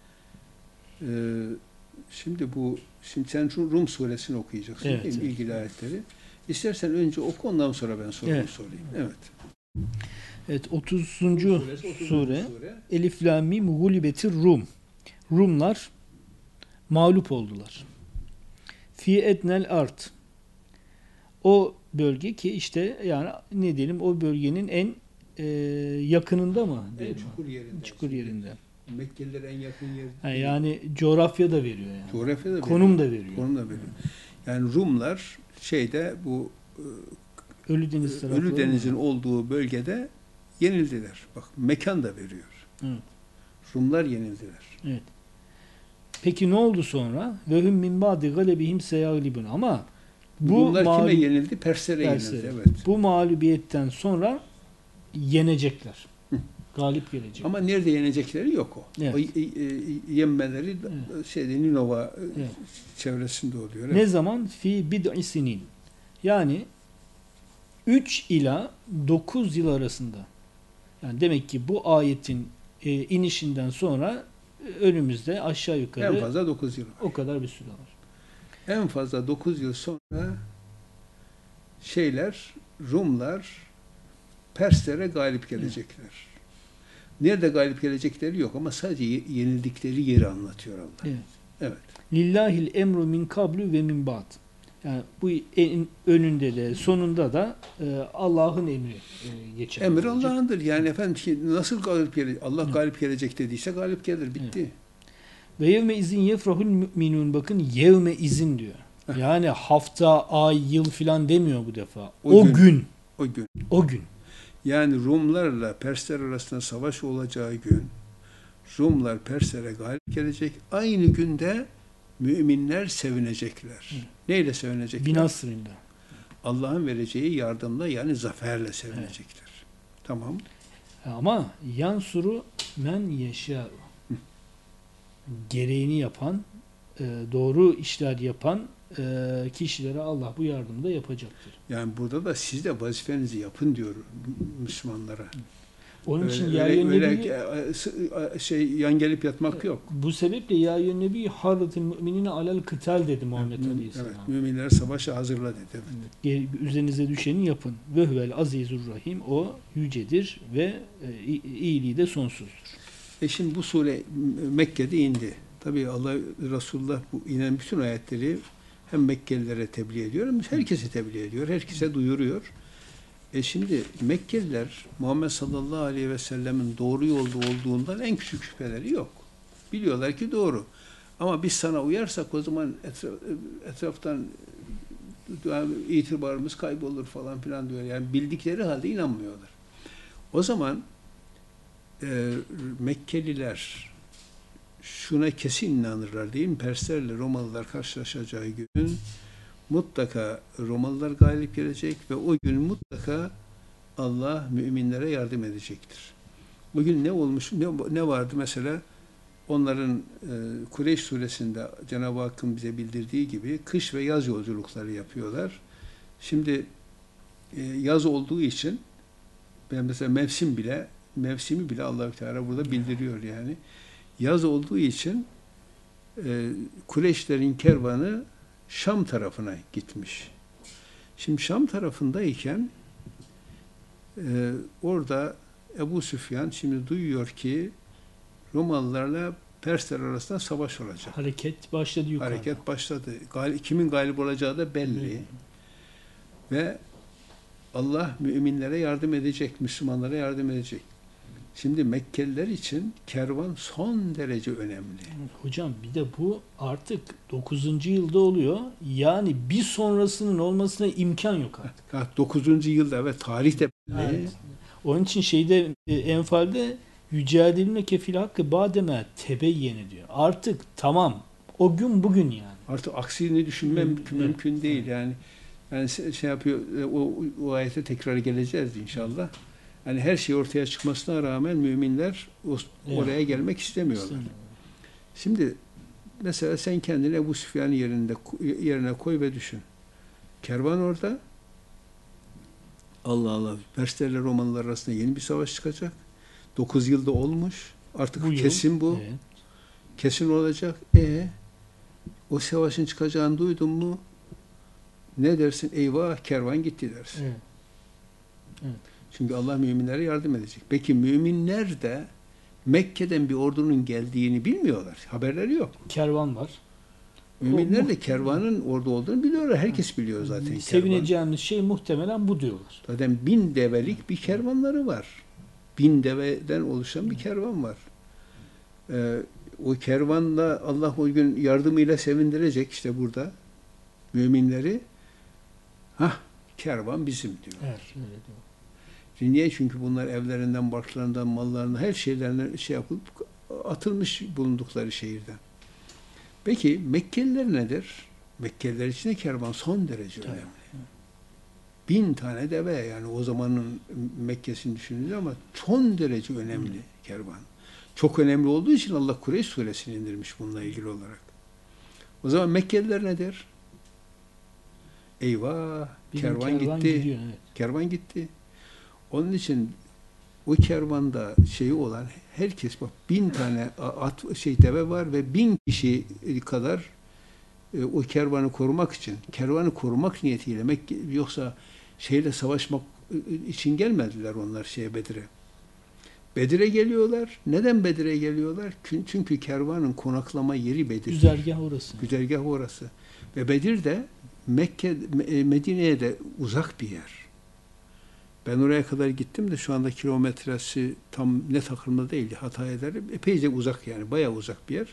Şimdi sen Rum suresini okuyacaksın, evet, değil mi? İlgili ayetleri. İstersen önce oku, ondan sonra ben sorumu sorayım. Evet. Evet, 30. sure. Elif Lam Mim Gulibetir Rum. Rumlar mağlup oldular. Fi etnel art. O bölge ki işte yani ne diyelim, o bölgenin en yakınında mı? En çukur yerinde. Çukur yerinde. Mekkeliler en yakın yer. Yani coğrafya da veriyor yani. Coğrafya da konum da veriyor. Konum da veriyor. Yani Rumlar bu Ölü Deniz'in olduğu bölgede yenildiler. Bak, mekan da veriyor. Evet. Rumlar yenildiler. Evet. Peki ne oldu sonra? Ve hum min ba'di galebihim seyaglibun. Ama bu Rumlar kime yenildi? Perslere yenildi. Evet. Bu mağlubiyetten sonra yenecekler. Galip gelecek. Ama nerede yenecekleri yok o. Evet. O yenmeleri Ninova çevresinde oluyor. Evet. Ne zaman? Fi bid'i sinin. Yani 3 ila 9 yıl arasında. Yani demek ki bu ayetin inişinden sonra önümüzde aşağı yukarı en fazla 9 yıl var. O kadar bir süre var. En fazla 9 yıl sonra Rumlar Perslere galip gelecekler. Nerede galip gelecekleri yok ama sadece yenildikleri yeri anlatıyor Allah. Evet. Evet. Lillahil emru min kablu ve min ba'd. Yani bu önünde de sonunda da Allah'ın emri geçer. Emir Allah'ındır. Yani efendim nasıl galip gelecek? Allah galip gelecek dediyse galip gelir. Bitti. Evet. Ve yevme izin yefrahul müminun. Bakın yevme izin diyor. Yani hafta, ay, yıl filan demiyor bu defa. O gün. O gün. Yani Rumlarla Persler arasında savaş olacağı gün Rumlar Perslere galip gelecek. Aynı günde müminler sevinecekler. Neyle sevinecekler? Binasrında. Allah'ın vereceği yardımla, yani zaferle sevinecekler. Tamam. Ama yansuru men yeşâ. Gereğini yapan, doğru işler yapan kişilere Allah bu yardımı da yapacaktır. Yani burada da siz de vazifenizi yapın diyor Müslümanlara. Onun için yan gelip yatmak yok. Bu sebeple ya nebi harratil müminine alel kıtal dedi Muhammed Aleyhisselam. Evet, müminler savaşa hazırla dedi. Evet. Üzerinize düşeni yapın. Ve huvel azizur rahim. O yücedir ve iyiliği de sonsuzdur. Şimdi bu sure Mekke'de indi. Tabii Allah Resulullah bu inen bütün ayetleri hem Mekkelilere tebliğ ediyor hem herkese tebliğ ediyor. Herkese duyuruyor. Şimdi Mekkeliler Muhammed sallallahu aleyhi ve sellemin doğru yolda olduğundan en küçük şüpheleri yok. Biliyorlar ki doğru. Ama biz sana uyarsak o zaman etraftan itibarımız kaybolur falan filan diyor. Yani bildikleri halde inanmıyorlar. O zaman Mekkeliler şuna kesin inanırlar değil mi? Perslerle Romalılar karşılaşacağı gün mutlaka Romalılar galip gelecek ve o gün mutlaka Allah müminlere yardım edecektir. Bugün ne olmuş, ne vardı mesela? Onların Kureyş suresinde Cenab-ı Hakk'ın bize bildirdiği gibi kış ve yaz yolculukları yapıyorlar. Şimdi yaz olduğu için mesela mevsimi bile Allah-u Teala burada bildiriyor yani. Yaz olduğu için Kureyşlerin kervanı Şam tarafına gitmiş. Şimdi Şam tarafındayken orada Ebu Süfyan şimdi duyuyor ki Romalılarla Persler arasında savaş olacak. Hareket başladı yukarıda. Hareket başladı. Kimin galip olacağı da belli. Ve Allah müminlere yardım edecek, Müslümanlara yardım edecek. Şimdi Mekkeliler için kervan son derece önemli. Hocam bir de bu artık 9. yılda oluyor. Yani bir sonrasının olmasına imkan yok artık. 9. yılda evet tarih de belli. Evet. Onun için şeyde Enfal'de yüceltilmeke fil hakkı bademe tebeyyene diyor. Artık tamam. O gün bugün yani. Artık aksini düşünmem mümkün değil yani. Yani şey yapıyor, o ayete tekrar geleceğiz inşallah. Yani her şey ortaya çıkmasına rağmen müminler oraya gelmek istemiyorlar. Şimdi mesela sen kendini Ebu Süfyan'ın yerine koy ve düşün. Kervan orada. Allah Allah. Perslerle Romalılar arasında yeni bir savaş çıkacak. 9 yılda olmuş. Artık Bu kesin bu. Evet. Kesin olacak. O savaşın çıkacağını duydun mu? Ne dersin? Eyvah kervan gitti dersin. Evet. Evet. Çünkü Allah müminlere yardım edecek. Peki müminler de Mekke'den bir ordunun geldiğini bilmiyorlar. Haberleri yok. Kervan var. Müminler de kervanın orada olduğunu biliyorlar. Herkes biliyor zaten kervan. Sevineceğimiz şey muhtemelen bu diyorlar. Zaten 1000 develik bir kervanları var. 1000 deveden oluşan bir kervan var. O kervanla Allah o gün yardımıyla sevindirecek işte burada müminleri. Kervan bizim diyor. Evet, öyle diyor. Niye? Çünkü bunlar evlerinden, barklarından, mallarından, her şeylerine yapıp atılmış bulundukları şehirden. Peki Mekkeliler nedir? Mekkeliler için de kervan son derece önemli. 1000 tane deve yani o zamanın Mekke'sini düşününce ama son derece önemli kervan. Çok önemli olduğu için Allah Kureyş suresini indirmiş bununla ilgili olarak. O zaman Mekkeliler nedir? Eyvah! Kervan gitti. Gidiyor, evet. Kervan gitti. Onun için o kervanda şeyi olan herkes bak 1000 tane deve var ve 1000 kişi kadar o kervanı korumak için, kervanı korumak niyetiyle yoksa şeyle savaşmak için gelmediler onlar Bedir'e. Bedir'e geliyorlar. Neden Bedir'e geliyorlar? Çünkü kervanın konaklama yeri Bedir. Güzergah orası. Güzergah orası. Ve Bedir de Medine'ye de uzak bir yer. Ben oraya kadar gittim de şu anda kilometresi tam net aklımda değildi. Hata ederim. Epeyce uzak yani. Bayağı uzak bir yer.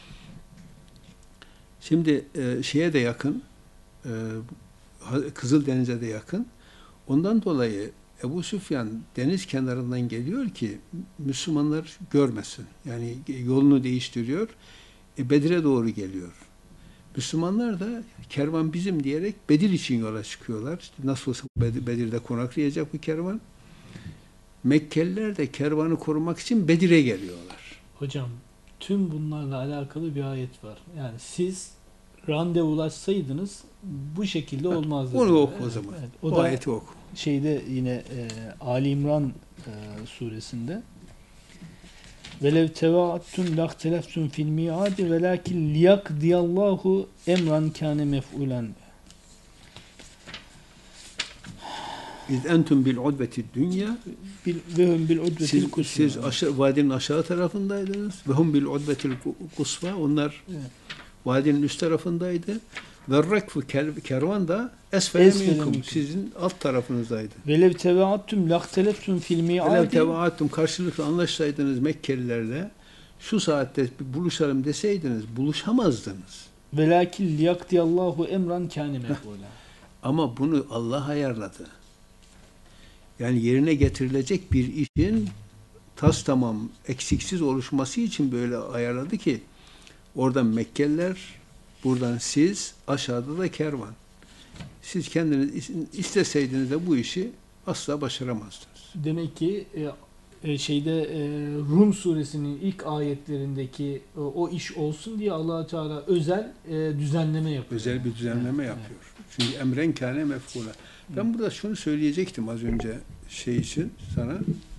Şimdi şeye de yakın. Kızıldeniz'e de yakın. Ondan dolayı Ebu Süfyan deniz kenarından geliyor ki Müslümanlar görmesin. Yani yolunu değiştiriyor. Bedir'e doğru geliyor. Müslümanlar da kervan bizim diyerek Bedir için yola çıkıyorlar. İşte nasıl olsa Bedir'de konaklayacak bu kervan. Mekkeliler de kervanı korumak için Bedir'e geliyorlar. Hocam tüm bunlarla alakalı bir ayet var. Yani siz randevulaşsaydınız bu şekilde olmazdı. Onu oku o zaman. Evet. O da ayeti oku. Şeyde yine Ali İmran suresinde velev tevaattum lahteleftum fil miadi velakin liyakdiyallahu emran kâne mef'ulen. İz entum bil udveti dünya Ve hum bil udvetil kusva. siz vadinin aşağı tarafındaydınız. Ve hum bil udvetil kusva. Onlar vadinin üst tarafındaydı. Ve rekfu kervan da esfele minkum. Sizin alt tarafınızdaydı. Velev tevaattum lahteleftum fil miadi. Velev tevaattum karşılıklı anlaşsaydınız Mekkelilerle şu saatte buluşalım deseydiniz buluşamazdınız. Velakin liyakdiyallahu emran kâne mef'ulen. Ama bunu Allah ayarladı. Yani yerine getirilecek bir işin tas tamam eksiksiz oluşması için böyle ayarladı ki oradan Mekkeliler, buradan siz, aşağıda da kervan. Siz kendiniz isteseydiniz de bu işi asla başaramazdınız. Demek ki Rum suresinin ilk ayetlerindeki o iş olsun diye Allah Teala özel düzenleme yapıyor. Özel bir düzenleme yapıyor. Çünkü emren kâne mef'ûle. Ben burada şunu söyleyecektim az önce için sana.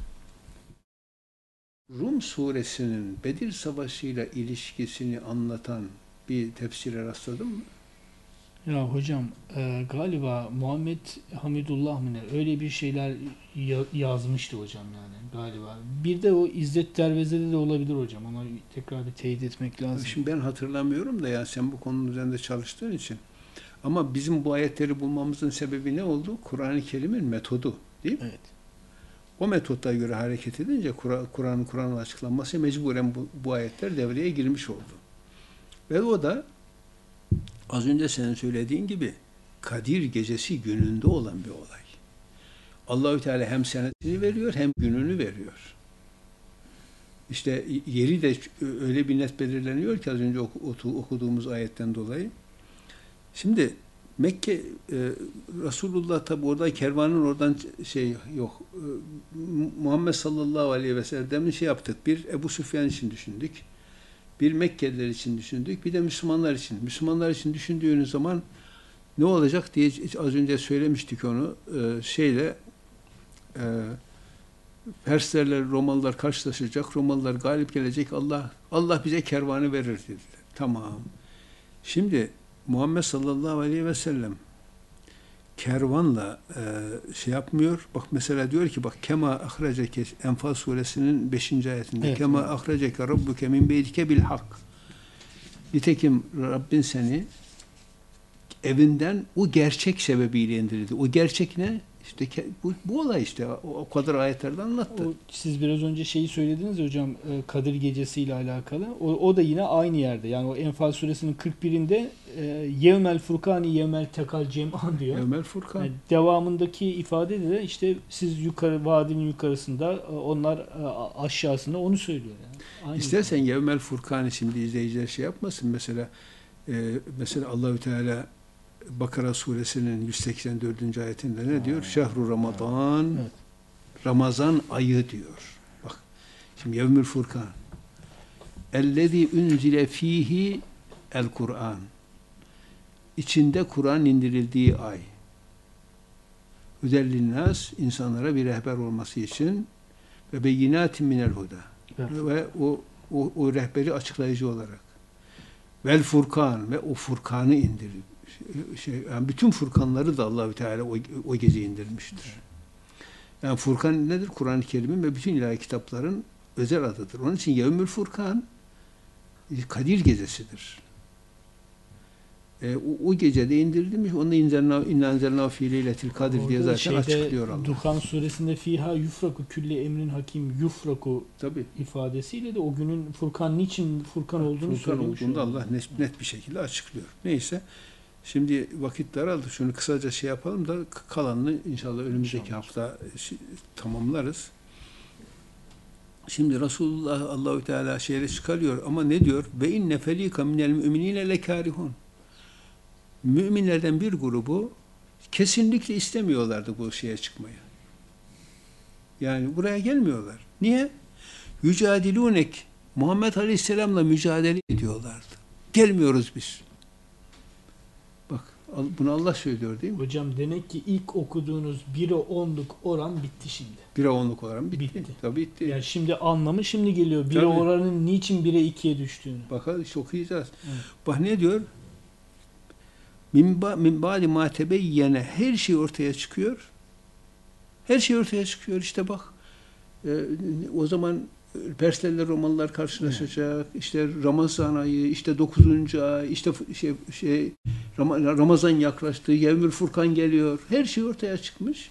Rum suresinin Bedir Savaşı ile ilişkisini anlatan bir tefsire rastladın mı? Ya hocam galiba Muhammed Hamidullah mı ne öyle bir şeyler yazmıştı hocam yani galiba. Bir de o İzzet Derveze'de de olabilir hocam. Ona tekrar bir teyit etmek lazım. Şimdi ben hatırlamıyorum da yani sen bu konunun üzerinde çalıştığın için. Ama bizim bu ayetleri bulmamızın sebebi ne oldu? Kur'an-ı Kerim'in metodu, değil mi? Evet. O metoda göre hareket edince Kur'an'ın açıklanması mecburen bu ayetler devreye girmiş oldu. Ve o da az önce senin söylediğin gibi Kadir Gecesi gününde olan bir olay. Allahü Teala hem senetini veriyor hem gününü veriyor. İşte yeri de öyle bir net belirleniyor ki az önce okuduğumuz ayetten dolayı. Şimdi Mekke Resulullah tabi orada kervanın oradan yok. Muhammed sallallahu aleyhi ve sellem'in yaptık. Bir Ebu Süfyan için düşündük. Bir Mekkeliler için düşündük. Bir de Müslümanlar için. Müslümanlar için düşündüğünüz zaman ne olacak diye az önce söylemiştik onu. Perslerle Romalılar karşılaşacak. Romalılar galip gelecek. Allah bize kervanı verir dediler. Tamam. Şimdi Muhammed sallallahu aleyhi ve sellem kervanla yapmıyor. Bak mesela diyor ki bak kema ahreceke Enfal suresinin 5. ayetinde evet, kema ahreceke rabbuke min beytike bil hak. Nitekim Rabbin seni evinden o gerçek sebebiyle indirdi. O gerçek ne? İşte bu olay işte o kadar ayetlerde anlattı. Siz biraz önce şeyi söylediniz ya hocam Kadir Gecesi ile alakalı. O da yine aynı yerde. Yani o Enfal suresinin 41'inde Yevmel Furkani Yevmel Tekal Cem'an diyor. Yevmel Furkan. Yani devamındaki ifade de işte siz vadinin yukarısında onlar aşağısında onu söylüyor. Yani. Aynı İstersen Yevmel Furkan'ı şimdi izleyiciler yapmasın. Mesela Allahü Teala Bakara suresinin 184. ayetinde ne diyor? Şehru Ramazan, evet. Ramazan ayı diyor. Bak, şimdi Yevmül Furkan. Ellezî unzile fîhî el Kur'an. İçinde Kur'an indirildiği ay. Hüdellin-nâs, insanlara bir rehber olması için ve beyinâtin minel huda. Evet. Ve o rehberi açıklayıcı olarak. Vel Furkan ve o Furkan'ı indirir. Yani bütün Furkanları da Allahü Teala o gece indirmiştir. Yani Furkan nedir? Kur'an-ı Kerim'in ve bütün ilahi kitapların özel adıdır. Onun için Yevmül Furkan Kadir Gecesidir. O gecede indirilmiş. Onu inna enzelnâ fî leyletil kadir diye zaten açıklıyor Allah. Duhan suresinde fiha yufraku külli emrin hakim yufraku ifadesiyle de o günün Furkan niçin Furkan olduğunu söylemiş. Furkan olduğunu Allah net bir şekilde açıklıyor. Neyse. Şimdi vakit daraldı. Şunu kısaca yapalım da kalanını inşallah önümüzdeki hafta tamamlarız. Şimdi Resulullah Allahü Teala çıkarıyor ama ne diyor? Ve inne felika minel müminine lekârihun. Müminlerden bir grubu kesinlikle istemiyorlardı bu çıkmaya. Yani buraya gelmiyorlar. Niye? Yücadilunek Muhammed Aleyhisselam'la mücadele ediyorlardı. Gelmiyoruz biz. Bak bunu Allah söylüyor değil mi? Hocam demek ki ilk okuduğunuz 1'e 10'luk oran bitti şimdi. 1'e 10'luk oran bitti. Tabii bitti. Yani şimdi anlamı şimdi geliyor. 1'e oranın niçin 1'e 2'ye düştüğünü. Bakalım işte okuyacağız. Evet. Bak ne diyor? Min ba'di ma tebeyyene her şey ortaya çıkıyor. Her şey ortaya çıkıyor. İşte bak o zaman Perslerle Romalılar karşılaşacak. Evet. İşte Ramazan ayı, işte 9. ay, işte Ramazan yaklaştı, Yevmül Furkan geliyor. Her şey ortaya çıkmış.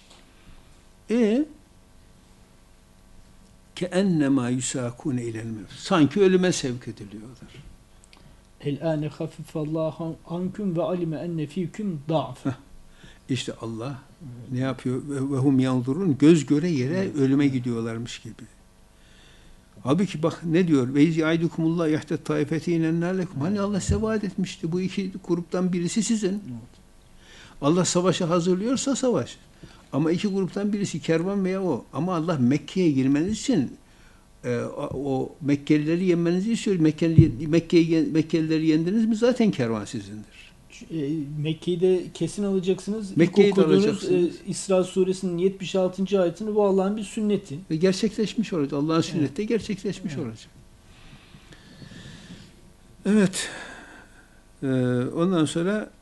Keennema yusakune ilel mevt. Sanki ölüme sevk ediliyorlar. El-âne hafifallahu ankum ve alime enne fîküm da'f. İşte Allah ne yapıyor? Ve hum yanzurun, göz göre yere ölüme gidiyorlarmış gibi. Halbuki bak ne diyor? Ve izâidukumullah yahtet taifetînen nâlekum. Hani Allah size vaat etmişti. Bu iki gruptan birisi sizin. Allah savaşa hazırlıyorsa savaş. Ama iki gruptan birisi kervan veya o. Ama Allah Mekke'ye girmeniz için o Mekkelileri yenmenizi istiyor. Mekkelileri yendiniz mi zaten kervan sizindir. Mekke'yi de kesin alacaksınız. Mekke'yi de alacaksınız. İsra suresinin 76. ayetini bu Allah'ın bir sünneti. Ve gerçekleşmiş olacak. Allah'ın sünneti de gerçekleşmiş olacak. Evet. Ondan sonra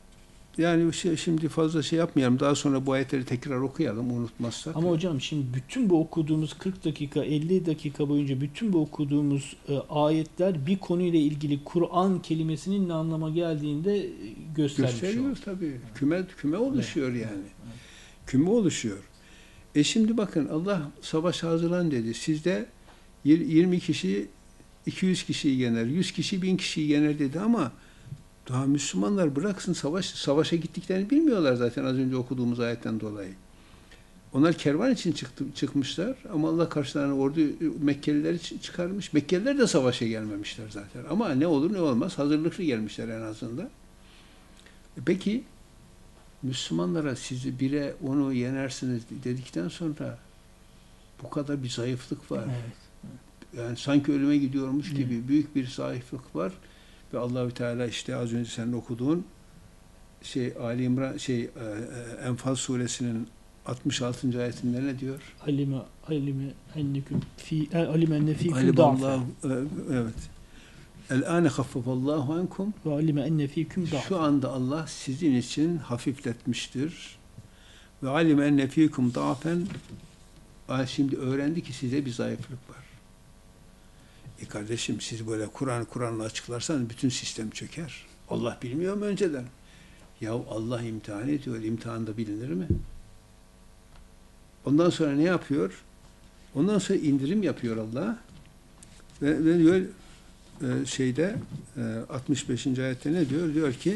Yani şimdi fazla şey yapmayalım. Daha sonra bu ayetleri tekrar okuyalım unutmazsak. Ama hocam şimdi bütün bu okuduğumuz 40 dakika, 50 dakika boyunca bütün bu okuduğumuz ayetler bir konuyla ilgili Kur'an kelimesinin ne anlama geldiğinde göstermiş gösteriyor oldu. tabii. Küme oluşuyor yani. Evet. Küme oluşuyor. Şimdi bakın Allah savaş hazırlan dedi. Sizde 20 kişi 200 kişiyi yener, 100 kişi 1000 kişiyi yener dedi ama daha Müslümanlar bıraksın savaşa gittiklerini bilmiyorlar zaten az önce okuduğumuz ayetten dolayı. Onlar kervan için çıkmışlar ama Allah karşılarına ordu Mekkelileri çıkarmış. Mekkeliler de savaşa gelmemişler zaten. Ama ne olur ne olmaz hazırlıklı gelmişler en azından. Peki Müslümanlara sizi bire onu yenersiniz dedikten sonra bu kadar bir zayıflık var. Evet. Yani sanki ölüme gidiyormuş gibi büyük bir zayıflık var ve Allahü Teala işte az önce senin okuduğun Ali İmran Enfal suresinin 66. ayetinde ne diyor? Alime enne fikum da'fen Evet. El-âne haffafallahu ankum ve alime enne fikum da'fen. Şu anda Allah sizin için hafifletmiştir. Ve alime enne fikum da'fen şimdi öğrendi ki size bir zayıflık var. Kardeşim siz böyle Kur'an'la açıklarsanız bütün sistem çöker. Allah bilmiyor mu önceden? Ya Allah imtihan ediyor. İmtihanda bilinir mi? Ondan sonra ne yapıyor? Ondan sonra indirim yapıyor Allah. Ve diyor 65. ayette ne diyor? Diyor ki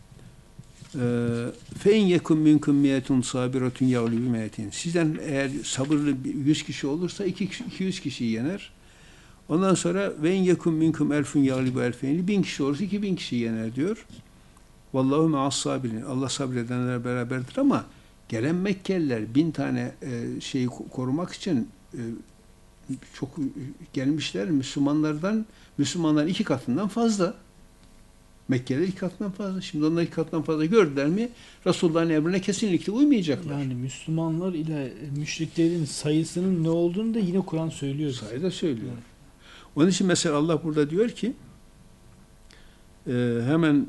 فَاِنْ يَكُمْ مِنْكُمْ مِيَةٌ صَابِرَةٌ يَغْلِبُ مِيَةٍ Sizden eğer sabırlı 100 kişi olursa 200 kişiyi yener. Ondan sonra ve in yekum minkum elfun yaglibu elfeyni 1000 kişi olursa 2000 kişi yener diyor. Vallahu ma'as sabirin. Allah sabredenler beraberdir ama gelen Mekkeliler 1000 tane şeyi korumak için çok gelmişler Müslümanların 2 katından fazla. Mekkeliler 2 katından fazla. Şimdi onlar 2 katından fazla gördüler mi Resulullah'ın emrine kesinlikle uymayacaklar. Yani Müslümanlar ile müşriklerin sayısının ne olduğunu da yine Kur'an söylüyor. Sayıda söylüyor. Evet. Onun için mesela Allah burada diyor ki hemen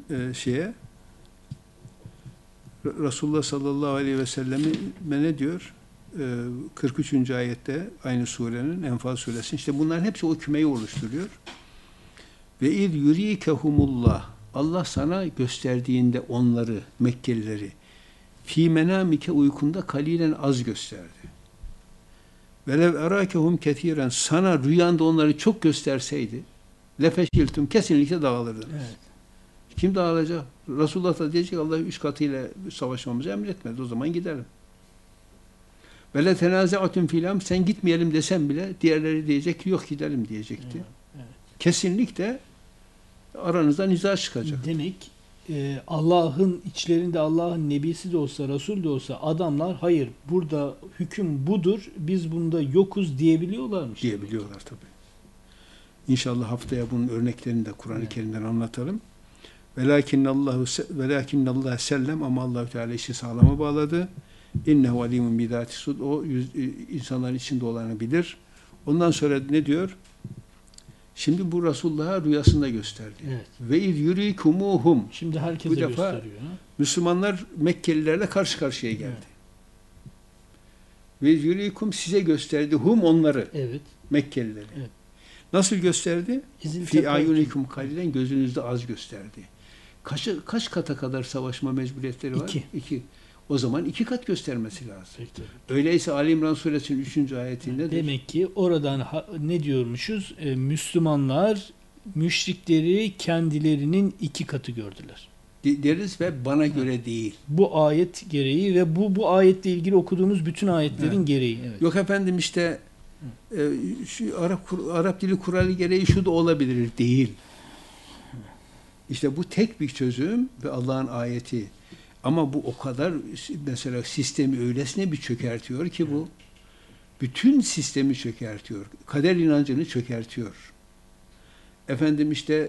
Resulullah sallallahu aleyhi ve sellem'e ne diyor? 43. ayette aynı surenin Enfal suresinin işte bunların hepsi o kümeyi oluşturuyor. Ve iz yurikehumullah Allah sana gösterdiğinde onları Mekkelileri fi menamike uykunda kalilen az gösterdi. Velev erakehum ketiren sana rüyanda onları çok gösterseydi lefeşiltum kesinlikle dağılırdınız. Evet. Kim dağılacak? Resulullah da diyecek Allah 3 katıyla savaşmamızı emretmedi. O zaman gidelim. Vele tenazaatun filam sen gitmeyelim desem bile diğerleri diyecek ki yok gidelim diyecekti. Evet, evet. Kesinlikle aranızda niza çıkacak. Demek Allah'ın içlerinde Allah'ın nebisi de olsa, Resul de olsa adamlar hayır burada hüküm budur, biz bunda yokuz diyebiliyorlarmış. Diyebiliyorlar tabii. İnşallah haftaya bunun örneklerini de Kur'an-ı Kerim'den anlatalım. Velakinnallahu sellem ama Allahu Teala işi sağlama bağladı. İnnehu alimun bidati sud. O insanların içinde olanı bilir. Ondan sonra ne diyor? Şimdi bu Resulullah'a rüyasında gösterdi. Evet. Ve iz yurikumuhum. Şimdi herkese Bu defa gösteriyor. Ha? Müslümanlar Mekkelilerle karşı karşıya geldi. Ve iz yurikum size gösterdi. Hum onları. Evet. Mekkelileri. Evet. Nasıl gösterdi? İzin Fi tefakkur. ayunikum kalilen gözünüzde az gösterdi. Kaç kata kadar savaşma mecburiyetleri var? 2. O zaman 2 kat göstermesi lazım. Peki. Öyleyse Ali İmran suresinin 3. ayetinde Demek ki oradan ne diyormuşuz? Müslümanlar müşrikleri kendilerinin 2 katı gördüler. deriz ve bana göre değil. Bu ayet gereği ve bu ayetle ilgili okuduğumuz bütün ayetlerin gereği. Evet. Yok efendim işte şu Arap dili kuralı gereği şu da olabilir değil. İşte bu tek bir çözüm ve Allah'ın ayeti. Ama bu o kadar mesela sistemi öylesine bir çökertiyor ki bu bütün sistemi çökertiyor. Kader inancını çökertiyor. Efendim işte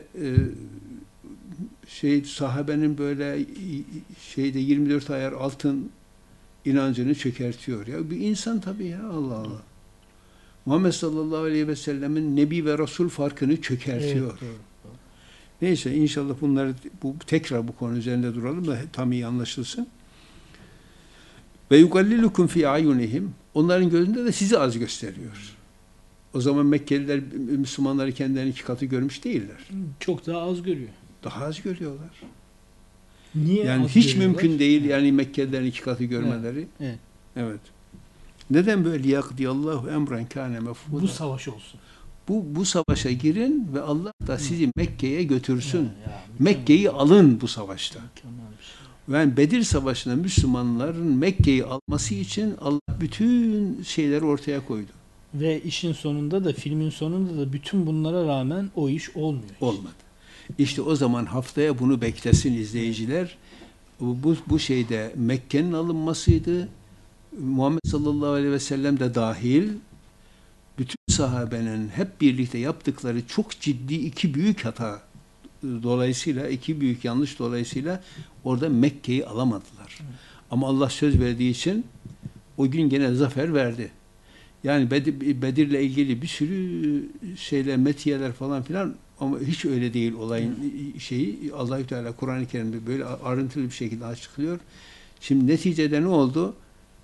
sahabenin böyle 24 ayar altın inancını çökertiyor. Ya bir insan tabii ya Allah Allah. Muhammed sallallahu aleyhi ve sellemin Nebi ve Resul farkını çökertiyor. Evet, doğru. Neyse inşallah tekrar bu konu üzerinde duralım da tam iyi anlaşılsın. Ve yugallilukum fi ayunihim. Onların gözünde de sizi az gösteriyor. O zaman Mekkeliler Müslümanları kendilerinin 2 katı görmüş değiller. Çok daha az görüyor. Daha az görüyorlar. Niye Yani az hiç görüyorlar? mümkün değil yani Mekkelilerin 2 katı görmeleri. Evet. Evet. Neden böyle? Liyakdiyallahu emren kâne mefûdâ. Bu savaş olsun. Bu savaşa girin ve Allah da sizi Mekke'ye götürsün. Ya, mükemmel. Mekke'yi alın bu savaşta. Mükemmel bir şey. Yani Bedir Savaşı'nda Müslümanların Mekke'yi alması için Allah bütün şeyleri ortaya koydu. Ve işin sonunda da, filmin sonunda da bütün bunlara rağmen o iş olmuyor. Olmadı. İşte o zaman haftaya bunu beklesin izleyiciler. Bu şeyde Mekke'nin alınmasıydı. Muhammed sallallahu aleyhi ve sellem de dahil bütün sahabenin hep birlikte yaptıkları çok ciddi 2 büyük hata dolayısıyla, 2 büyük yanlış dolayısıyla orada Mekke'yi alamadılar. Ama Allah söz verdiği için o gün gene zafer verdi. Yani Bedir'le ilgili bir sürü şeyler, metiyeler falan filan ama hiç öyle değil olayın şeyi. Allahü Teala Kur'an-ı Kerim'de böyle ayrıntılı bir şekilde açıklıyor. Şimdi neticede ne oldu?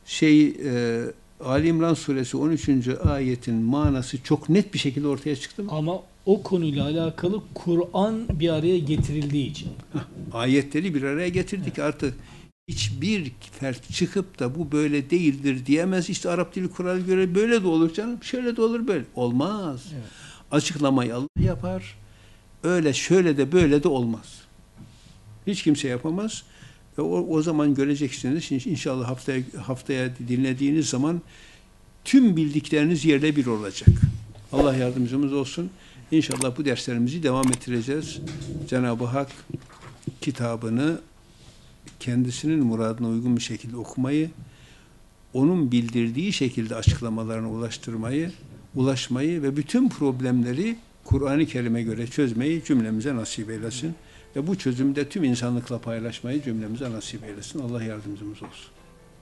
Ali İmran suresi 13. ayetin manası çok net bir şekilde ortaya çıktı mı? Ama o konuyla alakalı Kur'an bir araya getirildiği için. Ayetleri bir araya getirdik artık. Hiçbir fert çıkıp da bu böyle değildir diyemez. İşte Arap dili kuralı göre böyle de olur canım. Şöyle de olur böyle. Olmaz. Evet. Açıklamayı Allah yapar. Öyle şöyle de böyle de olmaz. Hiç kimse yapamaz. O zaman göreceksiniz. İnşallah haftaya dinlediğiniz zaman tüm bildikleriniz yerle bir olacak. Allah yardımcımız olsun. İnşallah bu derslerimizi devam ettireceğiz. Cenab-ı Hak kitabını kendisinin muradına uygun bir şekilde okumayı, onun bildirdiği şekilde açıklamalarına ulaşmayı ve bütün problemleri Kur'an-ı Kerim'e göre çözmeyi cümlemize nasip eylesin. Ve bu çözümü de tüm insanlıkla paylaşmayı cümlemize nasip eylesin. Allah yardımcımız olsun.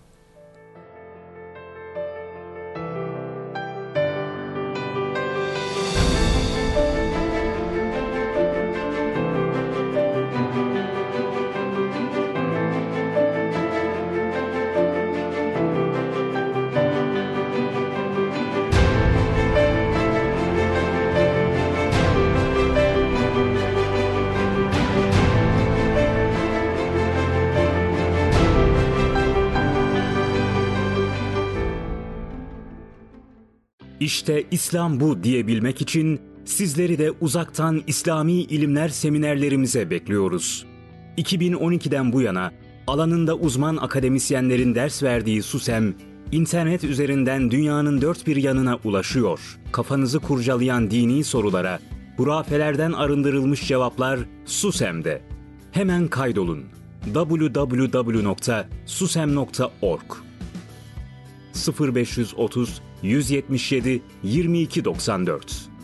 İşte İslam bu diyebilmek için sizleri de uzaktan İslami ilimler seminerlerimize bekliyoruz. 2012'den bu yana alanında uzman akademisyenlerin ders verdiği SUSEM, internet üzerinden dünyanın 4 bir yanına ulaşıyor. Kafanızı kurcalayan dini sorulara, hurafelerden arındırılmış cevaplar SUSEM'de. Hemen kaydolun. www.susem.org 0530 177 2294